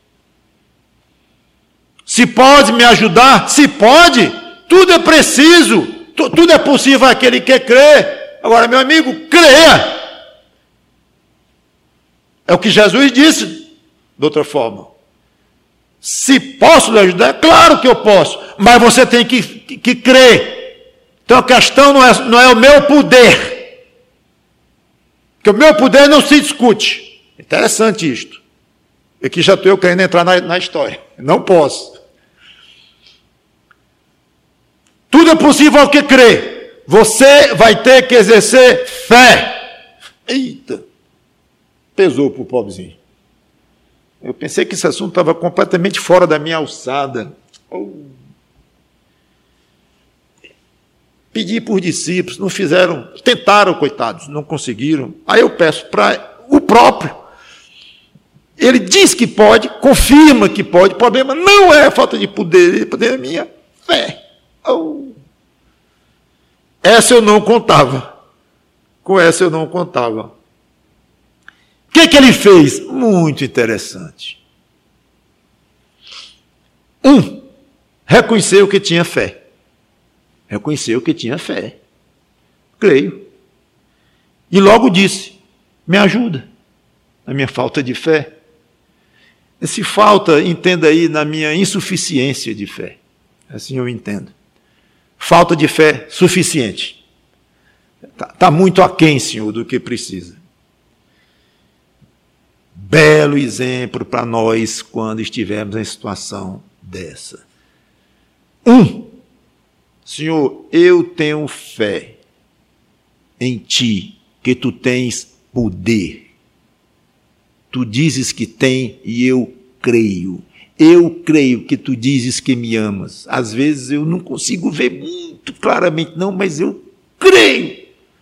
Se pode me ajudar? Se pode. Tudo é preciso, tudo é possível àquele que crê. Agora, meu amigo, creia. É o que Jesus disse, de outra forma. Se posso lhe ajudar? Claro que eu posso, mas você tem que, que, que crer. Então a questão não é, não é o meu poder. Porque o meu poder não se discute. Interessante isto. Aqui já estou eu querendo entrar na, na história. Não posso. Tudo é possível ao que crê. Você vai ter que exercer fé. Eita. Pesou para o pobrezinho. Eu pensei que esse assunto estava completamente fora da minha alçada. Oh. Pedi por discípulos, não fizeram, tentaram, coitados, não conseguiram. Aí eu peço para o próprio. Ele diz que pode, confirma que pode. O problema não é a falta de poder, o poder é minha fé. Oh. Essa eu não contava. Com essa eu não contava. O que, que ele fez? Muito interessante. Um, reconheceu que tinha fé. Reconheceu que tinha fé. Creio. E logo disse, me ajuda na minha falta de fé. Esse falta, entenda aí, na minha insuficiência de fé. Assim eu entendo. Falta de fé suficiente. Está tá muito aquém, Senhor, do que precisa. Belo exemplo para nós quando estivermos em situação dessa. Um, Senhor, eu tenho fé em Ti, que Tu tens poder. Tu dizes que tem e eu creio. Eu creio que Tu dizes que me amas. Às vezes eu não consigo ver muito claramente, não, mas eu creio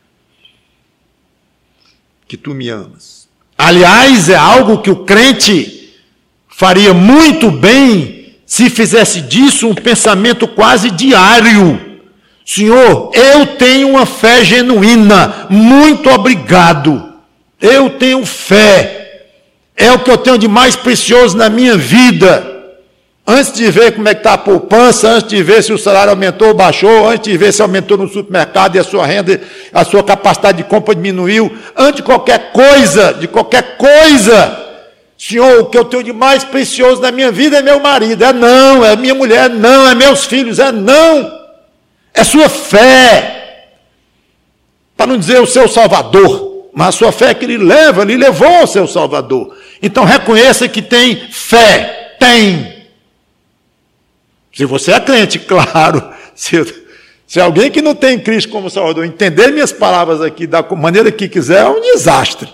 que Tu me amas. Aliás, é algo que o crente faria muito bem se fizesse disso um pensamento quase diário. Senhor, eu tenho uma fé genuína, muito obrigado. Eu tenho fé, é o que eu tenho de mais precioso na minha vida. Antes de ver como é que está a poupança, antes de ver se o salário aumentou ou baixou, antes de ver se aumentou no supermercado e a sua renda, a sua capacidade de compra diminuiu, antes de qualquer coisa, de qualquer coisa, Senhor, o que eu tenho de mais precioso na minha vida é meu marido, é não, é minha mulher, não, é meus filhos, é não. É sua fé, para não dizer o seu Salvador, mas a sua fé que ele leva, ele levou ao seu Salvador. Então reconheça que tem fé, tem. Se você é crente, claro, se, se alguém que não tem Cristo como Salvador entender minhas palavras aqui da maneira que quiser, é um desastre.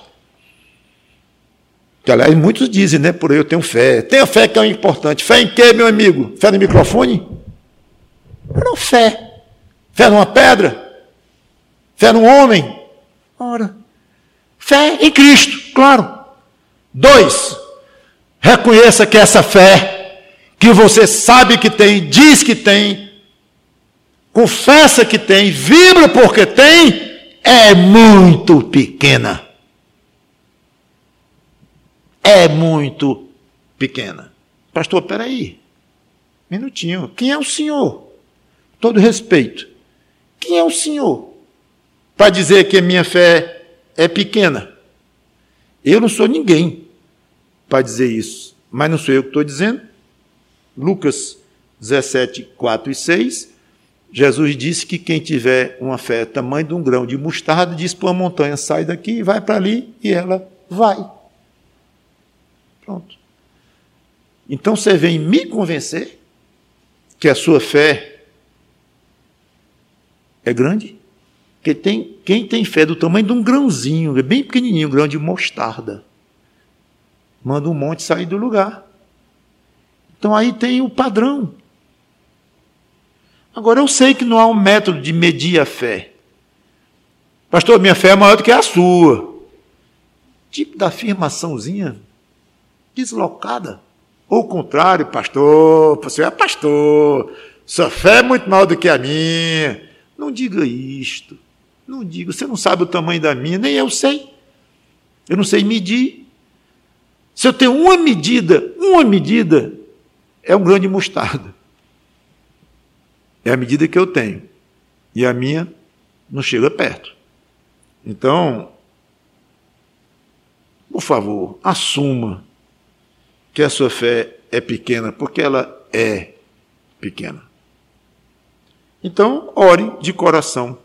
Que, aliás, muitos dizem, né, por aí eu tenho fé. Tenha fé que é o importante. Fé em quê, meu amigo? Fé no microfone? Não, fé. Fé numa pedra? Fé num homem? Ora, fé em Cristo, claro. Dois, reconheça que essa fé, que você sabe que tem, diz que tem, confessa que tem, vibra porque tem, é muito pequena. É muito pequena. Pastor, peraí, minutinho, quem é o Senhor? Todo respeito. Quem é o Senhor para dizer que a minha fé é pequena? Eu não sou ninguém para dizer isso, mas não sou eu que estou dizendo. Lucas dezessete, quatro e seis, Jesus disse que quem tiver uma fé tamanho de um grão de mostarda, diz para uma montanha, sai daqui e vai para ali, e ela vai. Pronto. Então você vem me convencer que a sua fé é grande? Porque tem, quem tem fé do tamanho de um grãozinho, é bem pequenininho, um grão de mostarda, manda um monte sair do lugar. Então aí tem o padrão. Agora eu sei que não há um método de medir a fé. Pastor, minha fé é maior do que a sua. Tipo da afirmaçãozinha deslocada. Ou o contrário, pastor, você é pastor, sua fé é muito maior do que a minha. Não diga isto. Não diga, você não sabe o tamanho da minha, nem eu sei. Eu não sei medir. Se eu tenho uma medida, uma medida, é um grão de mostarda. É a medida que eu tenho. E a minha não chega perto. Então, por favor, assuma que a sua fé é pequena, porque ela é pequena. Então, ore de coração.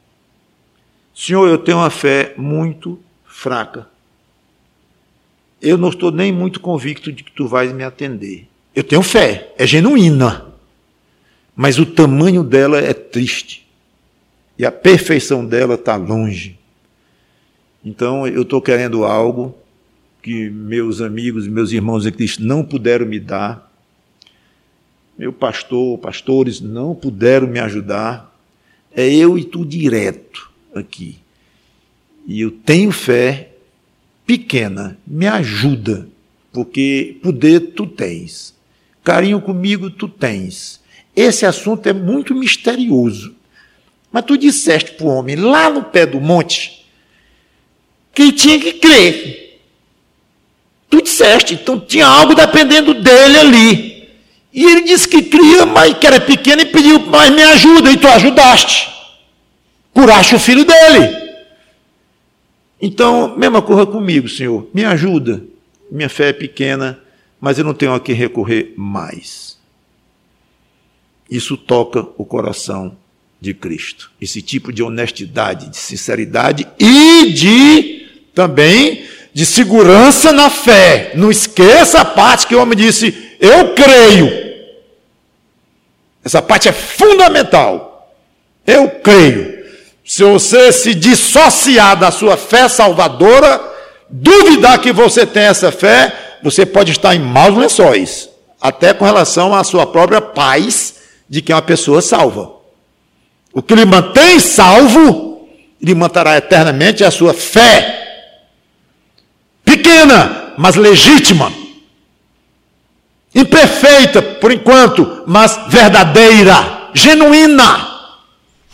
Senhor, eu tenho uma fé muito fraca. Eu não estou nem muito convicto de que tu vais me atender. Eu tenho fé, é genuína, mas o tamanho dela é triste. E a perfeição dela está longe. Então, eu estou querendo algo que meus amigos, meus irmãos em Cristo não puderam me dar. Meu pastor, pastores não puderam me ajudar. É eu e tu direto aqui. E eu tenho fé pequena, me ajuda, porque poder tu tens. Carinho comigo tu tens. Esse assunto é muito misterioso. Mas tu disseste para o homem, lá no pé do monte, que ele tinha que crer. Tu disseste, então tinha algo dependendo dele ali. E ele disse que cria, mas que era pequeno e pediu, mas me ajuda, e tu ajudaste. Curaste o filho dele. Então, mesma coisa comigo, Senhor, me ajuda. Minha fé é pequena, mas eu não tenho a quem recorrer mais. Isso toca o coração de Cristo. Esse tipo de honestidade, de sinceridade e de, também, de segurança na fé. Não esqueça a parte que o homem disse, eu creio. Essa parte é fundamental. Eu creio. Se você se dissociar da sua fé salvadora, duvidar que você tem essa fé, você pode estar em maus lençóis, até com relação à sua própria paz de que é uma pessoa salva. O que lhe mantém salvo, lhe manterá eternamente a sua fé. Pequena, mas legítima. Imperfeita, por enquanto, mas verdadeira, genuína.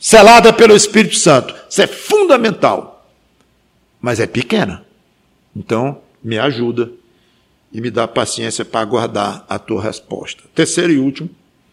selada pelo Espírito Santo. Isso é fundamental, mas é pequena. Então, me ajuda e me dá paciência para aguardar a tua resposta. Terceiro e último,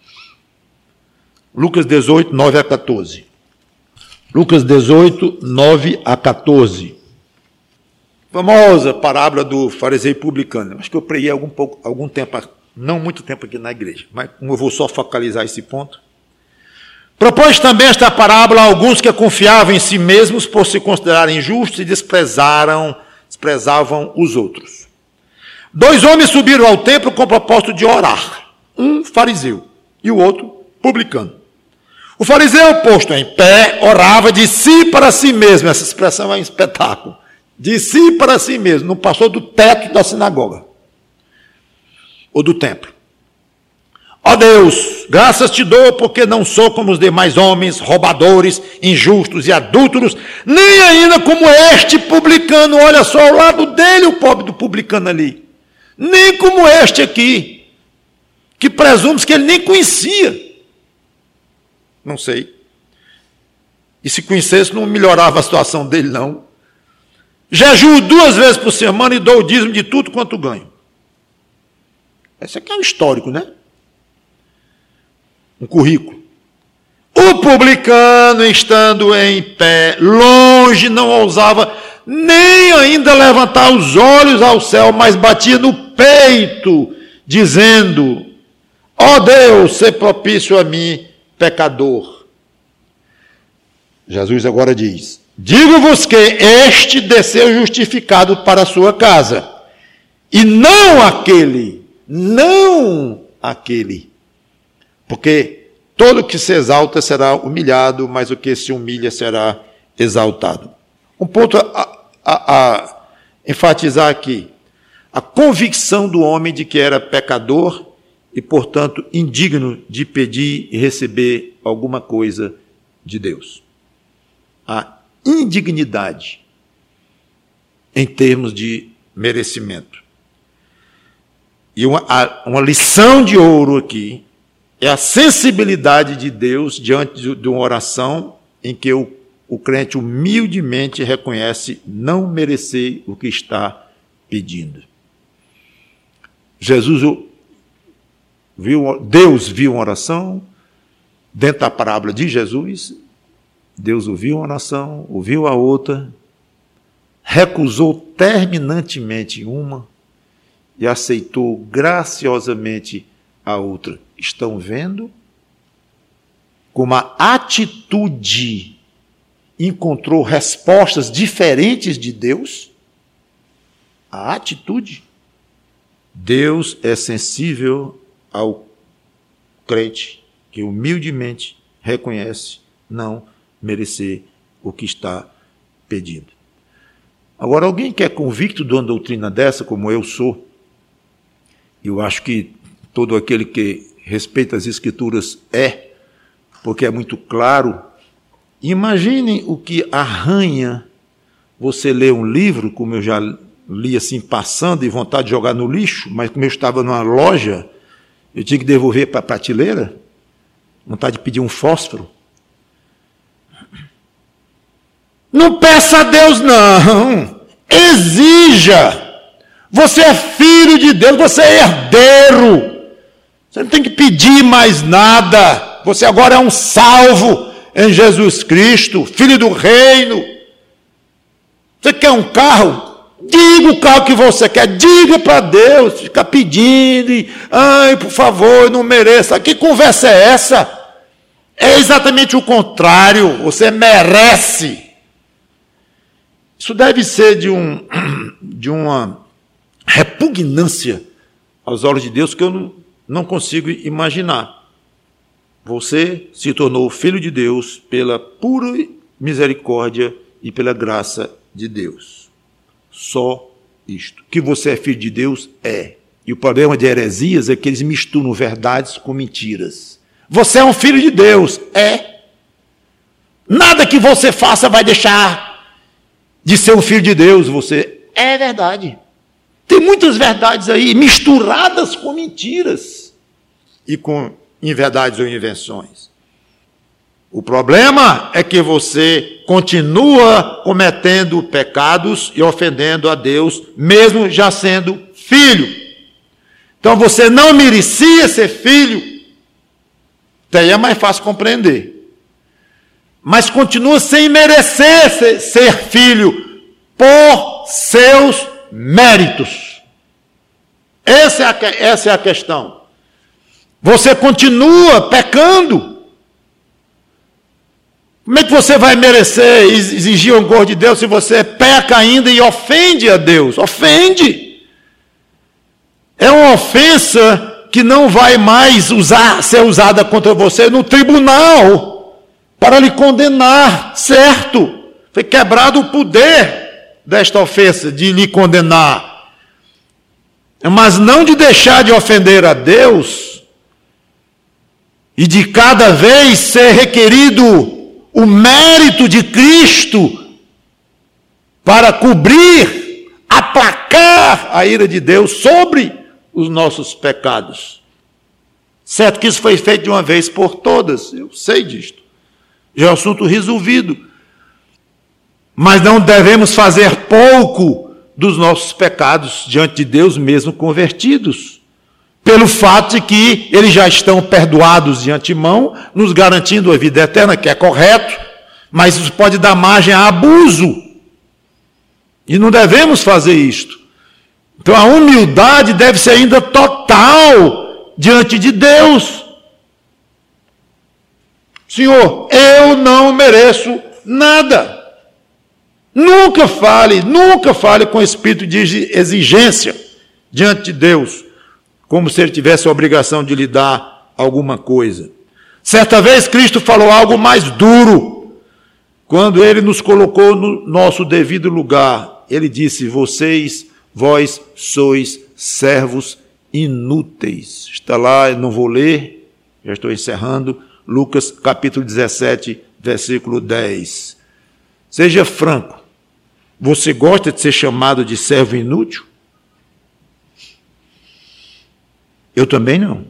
Lucas dezoito, nove a quatorze. Lucas dezoito, nove a quatorze. Famosa parábola do fariseu publicano. Acho que eu preguei algum, pouco, algum tempo, não muito tempo aqui na igreja, mas como eu vou só focalizar esse ponto. Propôs também esta parábola a alguns que confiavam em si mesmos por se considerarem justos e desprezaram, desprezavam os outros. Dois homens subiram ao templo com o propósito de orar. Um fariseu e o outro publicano. O fariseu, posto em pé, orava de si para si mesmo. Essa expressão é um espetáculo. De si para si mesmo. Não passou do teto da sinagoga. Ou do templo. Ó Deus, graças te dou porque não sou como os demais homens, roubadores, injustos e adúlteros, nem ainda como este publicano. Olha só ao lado dele o pobre do publicano ali. Nem como este aqui, que presumes que ele nem conhecia. Não sei. E se conhecesse, não melhorava a situação dele, não. Jejuo duas vezes por semana e dou o dízimo de tudo quanto ganho. Esse aqui é um histórico, né? Um currículo. O publicano, estando em pé, longe, não ousava nem ainda levantar os olhos ao céu, mas batia no peito, dizendo: ó Deus, sê propício a mim, pecador. Jesus agora diz: digo-vos que este desceu justificado para a sua casa, e não aquele, não aquele. Porque todo que se exalta será humilhado, mas o que se humilha será exaltado. Um ponto a, a, a enfatizar aqui: a convicção do homem de que era pecador e, portanto, indigno de pedir e receber alguma coisa de Deus. A indignidade em termos de merecimento. E uma, uma lição de ouro aqui é a sensibilidade de Deus diante de, de uma oração em que o, o crente humildemente reconhece não merecer o que está pedindo. Jesus viu, Deus viu uma oração, dentro da parábola de Jesus, Deus ouviu uma oração, ouviu a outra, recusou terminantemente uma e aceitou graciosamente a outra. Estão vendo como a atitude encontrou respostas diferentes de Deus? A atitude. Deus é sensível ao crente que humildemente reconhece não merecer o que está pedindo. Agora, alguém que é convicto de uma doutrina dessa, como eu sou, eu acho que todo aquele que respeita as Escrituras é, porque é muito claro. Imagine o que arranha você ler um livro, como eu já li assim, passando, e vontade de jogar no lixo, mas como eu estava numa loja, eu tinha que devolver para a prateleira, vontade de pedir um fósforo. Não peça a Deus, não. Exija. Você é filho de Deus, você é herdeiro. Você não tem que pedir mais nada. Você agora é um salvo em Jesus Cristo, filho do reino. Você quer um carro? Diga o carro que você quer. Diga para Deus. Fica pedindo. E, ai, por favor, eu não mereço. Que conversa é essa? É exatamente o contrário. Você merece. Isso deve ser de, um, de uma repugnância aos olhos de Deus que eu não, não consigo imaginar. Você se tornou filho de Deus pela pura misericórdia e pela graça de Deus. Só isto. Que você é filho de Deus, é. E o problema de heresias é que eles misturam verdades com mentiras. Você é um filho de Deus, é. Nada que você faça vai deixar de ser um filho de Deus, você é verdade. Tem muitas verdades aí misturadas com mentiras e com inverdades ou invenções. O problema é que você continua cometendo pecados e ofendendo a Deus, mesmo já sendo filho. Então você não merecia ser filho. Daí é mais fácil compreender. Mas continua sem merecer ser, ser filho por seus méritos. Essa é, a, essa é a questão. Você continua pecando. Como é que você vai merecer exigir o amor de Deus se você peca ainda e ofende a Deus? Ofende. É uma ofensa que não vai mais usar, ser usada contra você no tribunal para lhe condenar, certo? Foi quebrado o poder desta ofensa de lhe condenar. Mas não de deixar de ofender a Deus e de cada vez ser requerido o mérito de Cristo para cobrir, aplacar a ira de Deus sobre os nossos pecados. Certo que isso foi feito de uma vez por todas, eu sei disto. Já é um assunto resolvido. Mas não devemos fazer pouco dos nossos pecados diante de Deus, mesmo convertidos, pelo fato de que eles já estão perdoados de antemão, nos garantindo a vida eterna, que é correto, mas isso pode dar margem a abuso. E não devemos fazer isto. Então a humildade deve ser ainda total diante de Deus. Senhor, eu não mereço nada. Nunca fale, nunca fale com espírito de exigência diante de Deus, como se ele tivesse a obrigação de lhe dar alguma coisa. Certa vez Cristo falou algo mais duro, quando ele nos colocou no nosso devido lugar. Ele disse: vocês, vós sois servos inúteis. Está lá, eu não vou ler, já estou encerrando, Lucas capítulo dezessete, versículo dez. Seja franco, você gosta de ser chamado de servo inútil? Eu também não.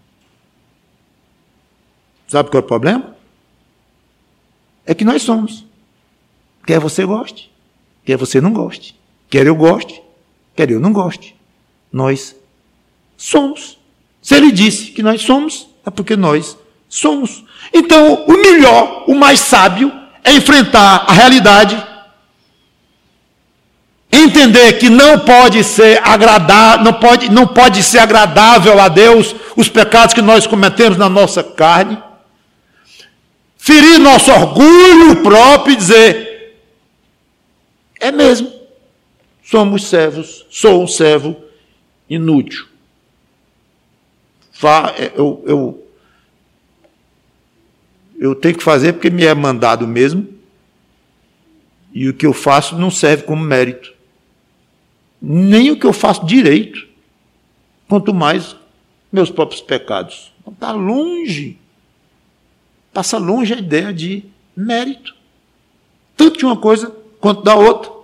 Sabe qual é o problema? É que nós somos. Quer você goste, quer você não goste. Quer eu goste, quer eu não goste. Nós somos. Se ele disse que nós somos, é porque nós somos. Então, o melhor, o mais sábio, é enfrentar a realidade, entender que não pode ser agradável, não pode, não pode ser agradável a Deus os pecados que nós cometemos na nossa carne, ferir nosso orgulho próprio e dizer: é mesmo, somos servos, sou um servo inútil. Eu, eu, eu tenho que fazer porque me é mandado mesmo, e o que eu faço não serve como mérito. Nem o que eu faço direito, quanto mais meus próprios pecados. Está longe, passa longe a ideia de mérito, tanto de uma coisa quanto da outra.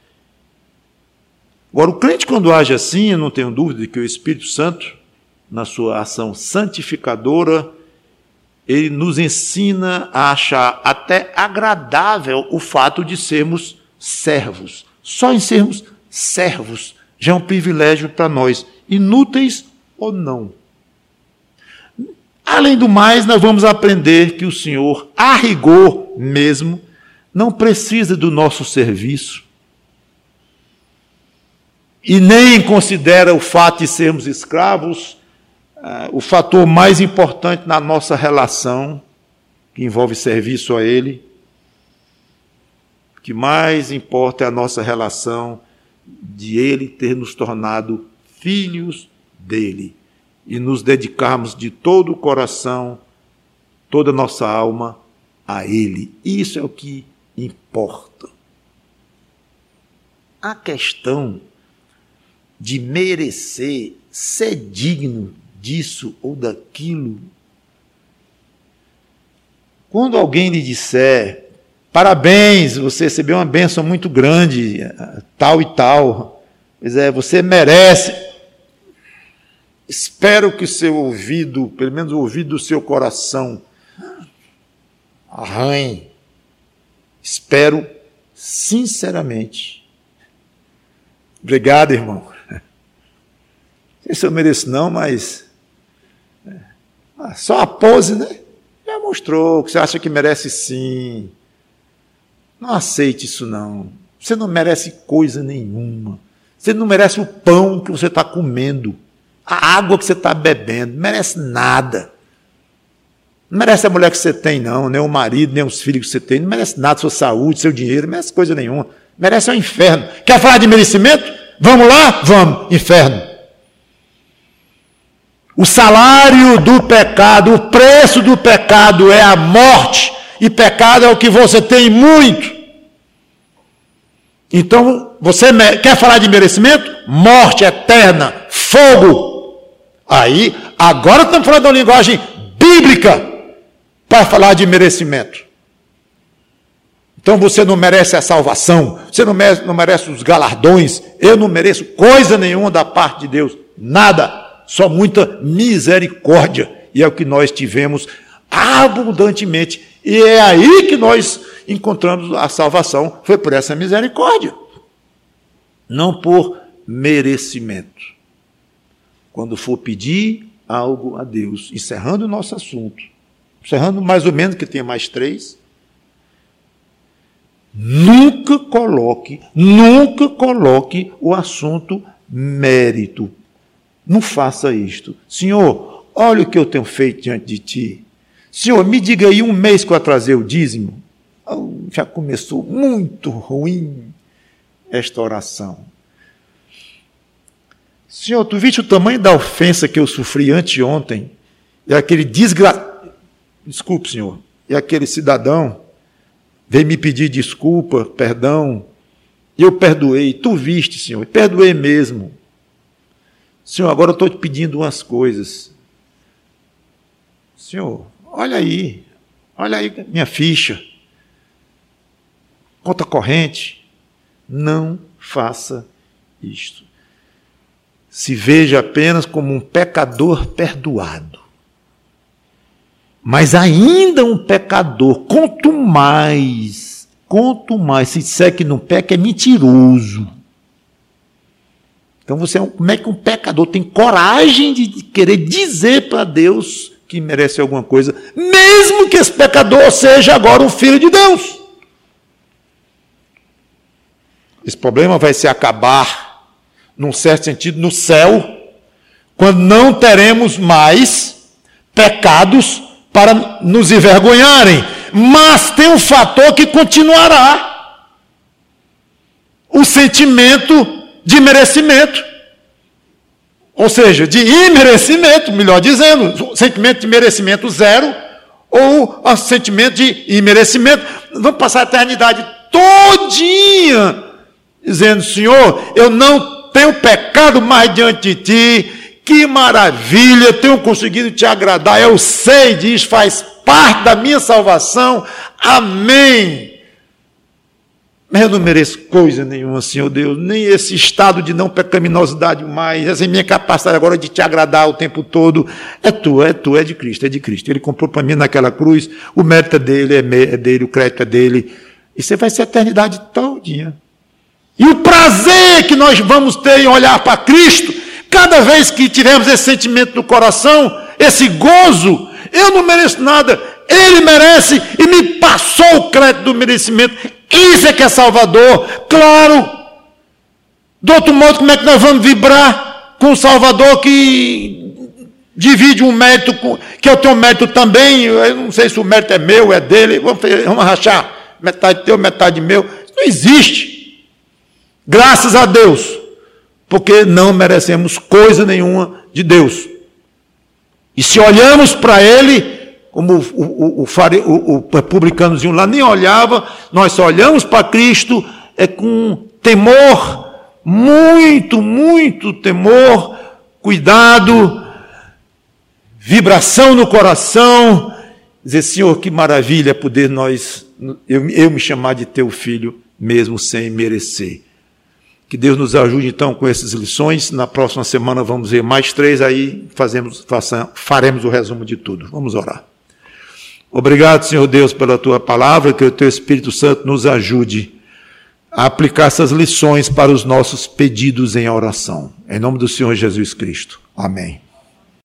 Agora, o crente, quando age assim, eu não tenho dúvida de que o Espírito Santo, na sua ação santificadora, ele nos ensina a achar até agradável o fato de sermos servos. Só em sermos servos já é um privilégio para nós, inúteis ou não. Além do mais, nós vamos aprender que o Senhor, a rigor mesmo, não precisa do nosso serviço e nem considera o fato de sermos escravos uh, o fator mais importante na nossa relação, que envolve serviço a Ele. O que mais importa é a nossa relação de Ele ter nos tornado filhos dEle e nos dedicarmos de todo o coração, toda a nossa alma a Ele. Isso é o que importa. A questão de merecer, ser digno disso ou daquilo. Quando alguém lhe disser: parabéns, você recebeu uma bênção muito grande, tal e tal, pois é, você merece. Espero que o seu ouvido, pelo menos o ouvido do seu coração, arranhe. Espero sinceramente. Obrigado, irmão. Não sei se eu mereço não, mas só a pose, né? Já mostrou que você acha que merece sim. Não aceite isso não. Você não merece coisa nenhuma. Você não merece o pão que você está comendo, a água que você está bebendo. Não merece nada. Não merece a mulher que você tem, não, nem o marido, nem os filhos que você tem. Não merece nada, sua saúde, seu dinheiro, não merece coisa nenhuma. Merece o inferno. Quer falar de merecimento? Vamos lá? Vamos. Inferno. O salário do pecado, o preço do pecado é a morte. E pecado é o que você tem muito. Então, você quer falar de merecimento? Morte eterna, fogo. Aí, agora estamos falando de uma linguagem bíblica para falar de merecimento. Então você não merece a salvação, você não merece, não merece os galardões, eu não mereço coisa nenhuma da parte de Deus, nada, só muita misericórdia. E é o que nós tivemos abundantemente. E é aí que nós encontramos a salvação, foi por essa misericórdia, não por merecimento. Quando for pedir algo a Deus, encerrando o nosso assunto, encerrando mais ou menos, que tenha mais três, nunca coloque, nunca coloque o assunto mérito. Não faça isto. Senhor, olha o que eu tenho feito diante de ti. Senhor, me diga aí um mês que eu atrasei o dízimo. Oh, já começou muito ruim esta oração. Senhor, tu viste o tamanho da ofensa que eu sofri anteontem? E aquele desgraçado... Desculpe, Senhor. E aquele cidadão veio me pedir desculpa, perdão. E eu perdoei. Tu viste, Senhor. E perdoei mesmo. Senhor, agora eu estou te pedindo umas coisas. Senhor, olha aí. Olha aí minha ficha. Conta corrente. Não faça isto. Se veja apenas como um pecador perdoado. Mas ainda um pecador, quanto mais, quanto mais, se disser que não peca, é mentiroso. Então você é um, como é que um pecador tem coragem de querer dizer para Deus que merece alguma coisa, mesmo que esse pecador seja agora um filho de Deus? Esse problema vai se acabar, num certo sentido, no céu, quando não teremos mais pecados para nos envergonharem. Mas tem um fator que continuará: o sentimento de merecimento. Ou seja, de imerecimento, melhor dizendo, o sentimento de merecimento zero, ou o sentimento de imerecimento. Vamos passar a eternidade todinha dizendo: Senhor, eu não tenho pecado mais diante de ti, que maravilha, tenho conseguido te agradar, eu sei disso, faz parte da minha salvação, amém. Mas eu não mereço coisa nenhuma, Senhor Deus, nem esse estado de não pecaminosidade mais, essa minha capacidade agora de te agradar o tempo todo, é tua, é tua, é de Cristo, é de Cristo. Ele comprou para mim naquela cruz, o mérito é dele, é dele, o crédito é dele, e você vai ser a eternidade todinha. E o prazer que nós vamos ter em olhar para Cristo, cada vez que tivermos esse sentimento no coração, esse gozo, eu não mereço nada, Ele merece e me passou o crédito do merecimento. Isso é que é Salvador, claro. De outro modo, como é que nós vamos vibrar com o Salvador que divide um mérito, com, que eu tenho um mérito também? Eu não sei se o mérito é meu, é dele, vamos, vamos rachar, metade teu, metade meu. Isso não existe. Graças a Deus, porque não merecemos coisa nenhuma de Deus. E se olhamos para Ele, como o, o, o, o, o publicanozinho lá nem olhava, nós só olhamos para Cristo é com temor, muito, muito temor, cuidado, vibração no coração, dizer: Senhor, que maravilha poder nós, eu, eu me chamar de teu filho, mesmo sem merecer. Que Deus nos ajude, então, com essas lições. Na próxima semana vamos ver mais três, aí fazemos, faça, faremos o resumo de tudo. Vamos orar. Obrigado, Senhor Deus, pela tua palavra, que o teu Espírito Santo nos ajude a aplicar essas lições para os nossos pedidos em oração. Em nome do Senhor Jesus Cristo. Amém.